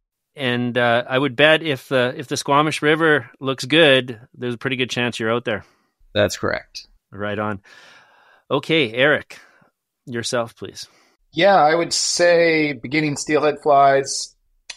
Speaker 2: And uh, I would bet if the if the Squamish River looks good, there's a pretty good chance you're out there.
Speaker 4: That's correct.
Speaker 2: Right on. Okay, Eric, yourself, please.
Speaker 3: Yeah, I would say beginning steelhead flies.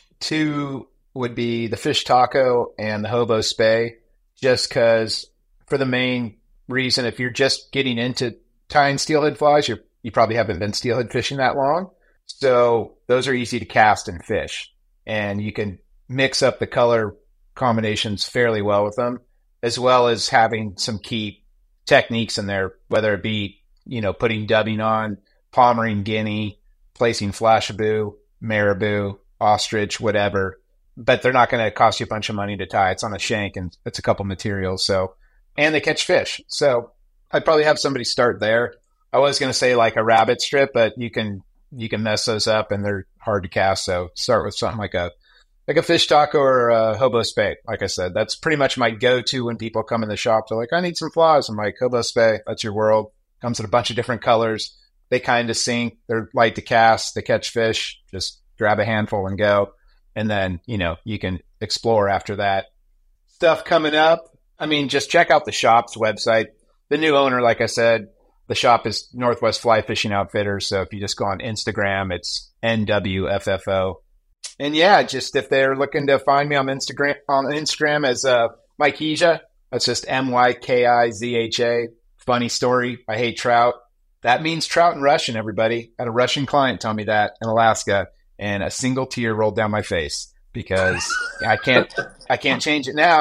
Speaker 3: Two would be the fish taco and the hobo spay, just because for the main reason, if you're just getting into tying steelhead flies, you're, you probably haven't been steelhead fishing that long. So those are easy to cast and fish. And you can mix up the color combinations fairly well with them, as well as having some key techniques in there, whether it be, you know, putting dubbing on, palmering guinea, placing flashabou, marabou, ostrich, whatever. But they're not going to cost you a bunch of money to tie. It's on a shank and it's a couple materials. So, and they catch fish. So I'd probably have somebody start there. I was going to say like a rabbit strip, but you can you can mess those up and they're hard to cast. So start with something like a like a fish taco or a hobo spay. Like I said, that's pretty much my go-to when people come in the shop. They're like, I need some flies. I'm like, hobo spay, that's your world. Comes in a bunch of different colors. They kind of sink. They're light to cast. They catch fish. Just grab a handful and go. And then, you know, you can explore after that. Stuff coming up. I mean, just check out the shop's website. The new owner, like I said, the shop is Northwest Fly Fishing Outfitters. So if you just go on Instagram, it's N W F F O. And yeah, just if they're looking to find me on Instagram, on Instagram as uh, Mike Hija, that's just M Y K I Z H A. Funny story. I hate trout. That means trout in Russian, everybody. I had a Russian client tell me that in Alaska, and a single tear rolled down my face because I can't, I can't change it now.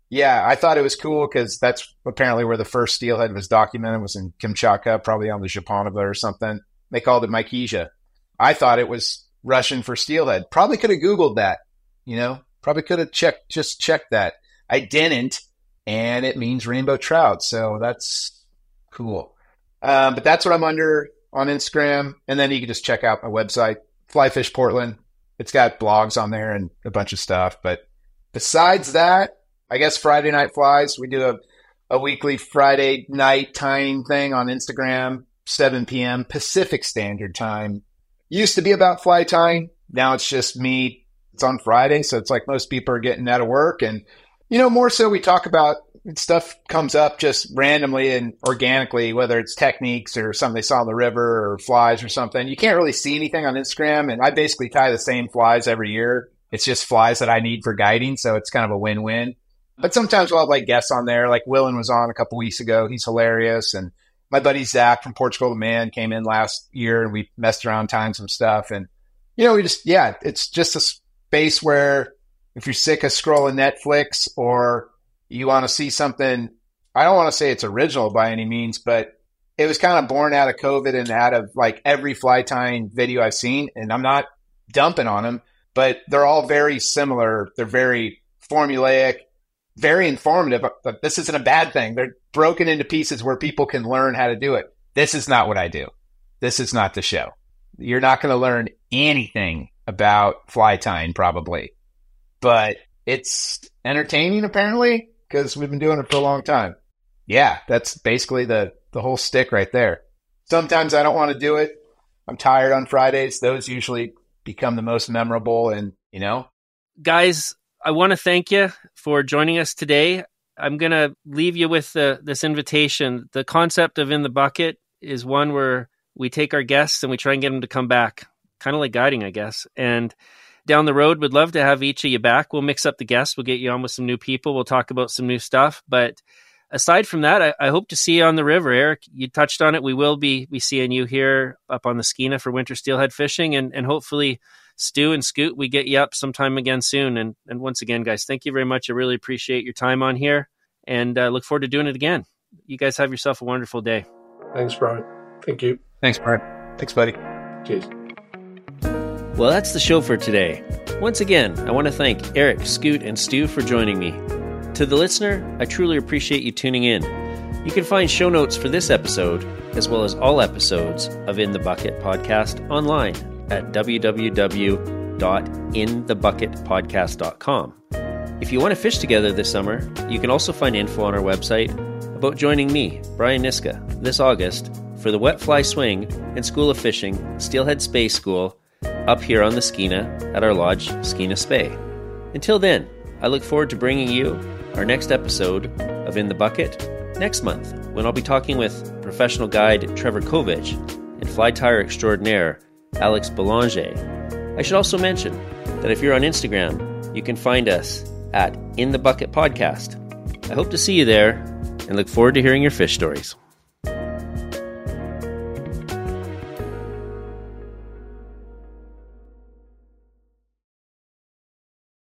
Speaker 3: Yeah, I thought it was cool because that's apparently where the first steelhead was documented, was in Kamchatka, probably on the Japonova or something. They called it Mykesia. I thought it was Russian for steelhead. Probably could have Googled that, you know, probably could have checked, just checked that. I didn't, and it means rainbow trout. So that's cool. Um, but that's what I'm under on Instagram. And then you can just check out my website, Fly Fish Portland. It's got blogs on there and a bunch of stuff. But besides that, I guess Friday Night Flies, we do a, a weekly Friday night time thing on Instagram, seven p.m. Pacific Standard Time. Used to be about fly tying. Now it's just me. It's on Friday, so it's like most people are getting out of work. And, you know, more so we talk about stuff comes up just randomly and organically, whether it's techniques or something they saw on the river or flies or something. You can't really see anything on Instagram, and I basically tie the same flies every year. It's just flies that I need for guiding, so it's kind of a win-win. But sometimes we'll have like guests on there. Like Willen was on a couple weeks ago. He's hilarious. And my buddy Zach from Portugal the Man came in last year, and we messed around tying some stuff. And, you know, we just, yeah, it's just a space where if you're sick of scrolling Netflix or you want to see something, I don't want to say it's original by any means, but it was kind of born out of COVID and out of like every fly tying video I've seen. And I'm not dumping on them, but they're all very similar. They're very formulaic, very informative, but this isn't a bad thing. They're broken into pieces where people can learn how to do it. This is not what I do. This is not the show. You're not going to learn anything about fly tying probably, but it's entertaining apparently because we've been doing it for a long time. Yeah, that's basically the, the whole stick right there. Sometimes I don't want to do it. I'm tired on Fridays. Those usually become the most memorable and, you know.
Speaker 2: Guys, I want to thank you for joining us today. I'm going to leave you with the, this invitation. The concept of In the Bucket is one where we take our guests and we try and get them to come back, kind of like guiding, I guess. And down the road, we'd love to have each of you back. We'll mix up the guests. We'll get you on with some new people. We'll talk about some new stuff. But aside from that, I, I hope to see you on the river. Eric, you touched on it. We will be, be seeing you here up on the Skeena for winter steelhead fishing, and, and hopefully Stu and Scoot, we get you up sometime again soon. And and once again, guys, thank you very much. I really appreciate your time on here, and uh, look forward to doing it again. You guys have yourself a wonderful day.
Speaker 1: Thanks, Brian. Thank you.
Speaker 3: Thanks, Brian. Thanks, buddy.
Speaker 1: Cheers.
Speaker 2: Well, that's the show for today. Once again, I want to thank Eric, Scoot, and Stu for joining me. To the listener, I truly appreciate you tuning in. You can find show notes for this episode, as well as all episodes of In the Bucket podcast online at w w w dot in the bucket podcast dot com. If you want to fish together this summer, you can also find info on our website about joining me, Brian Niska, this August for the Wet Fly Swing and School of Fishing Steelhead Spay School up here on the Skeena at our lodge, Skeena Spay. Until then, I look forward to bringing you our next episode of In the Bucket next month, when I'll be talking with professional guide Trevor Kovich and fly tyer extraordinaire Alex Belanger. I should also mention that if you're on Instagram, you can find us at In the Bucket Podcast. I hope to see you there and look forward to hearing your fish stories.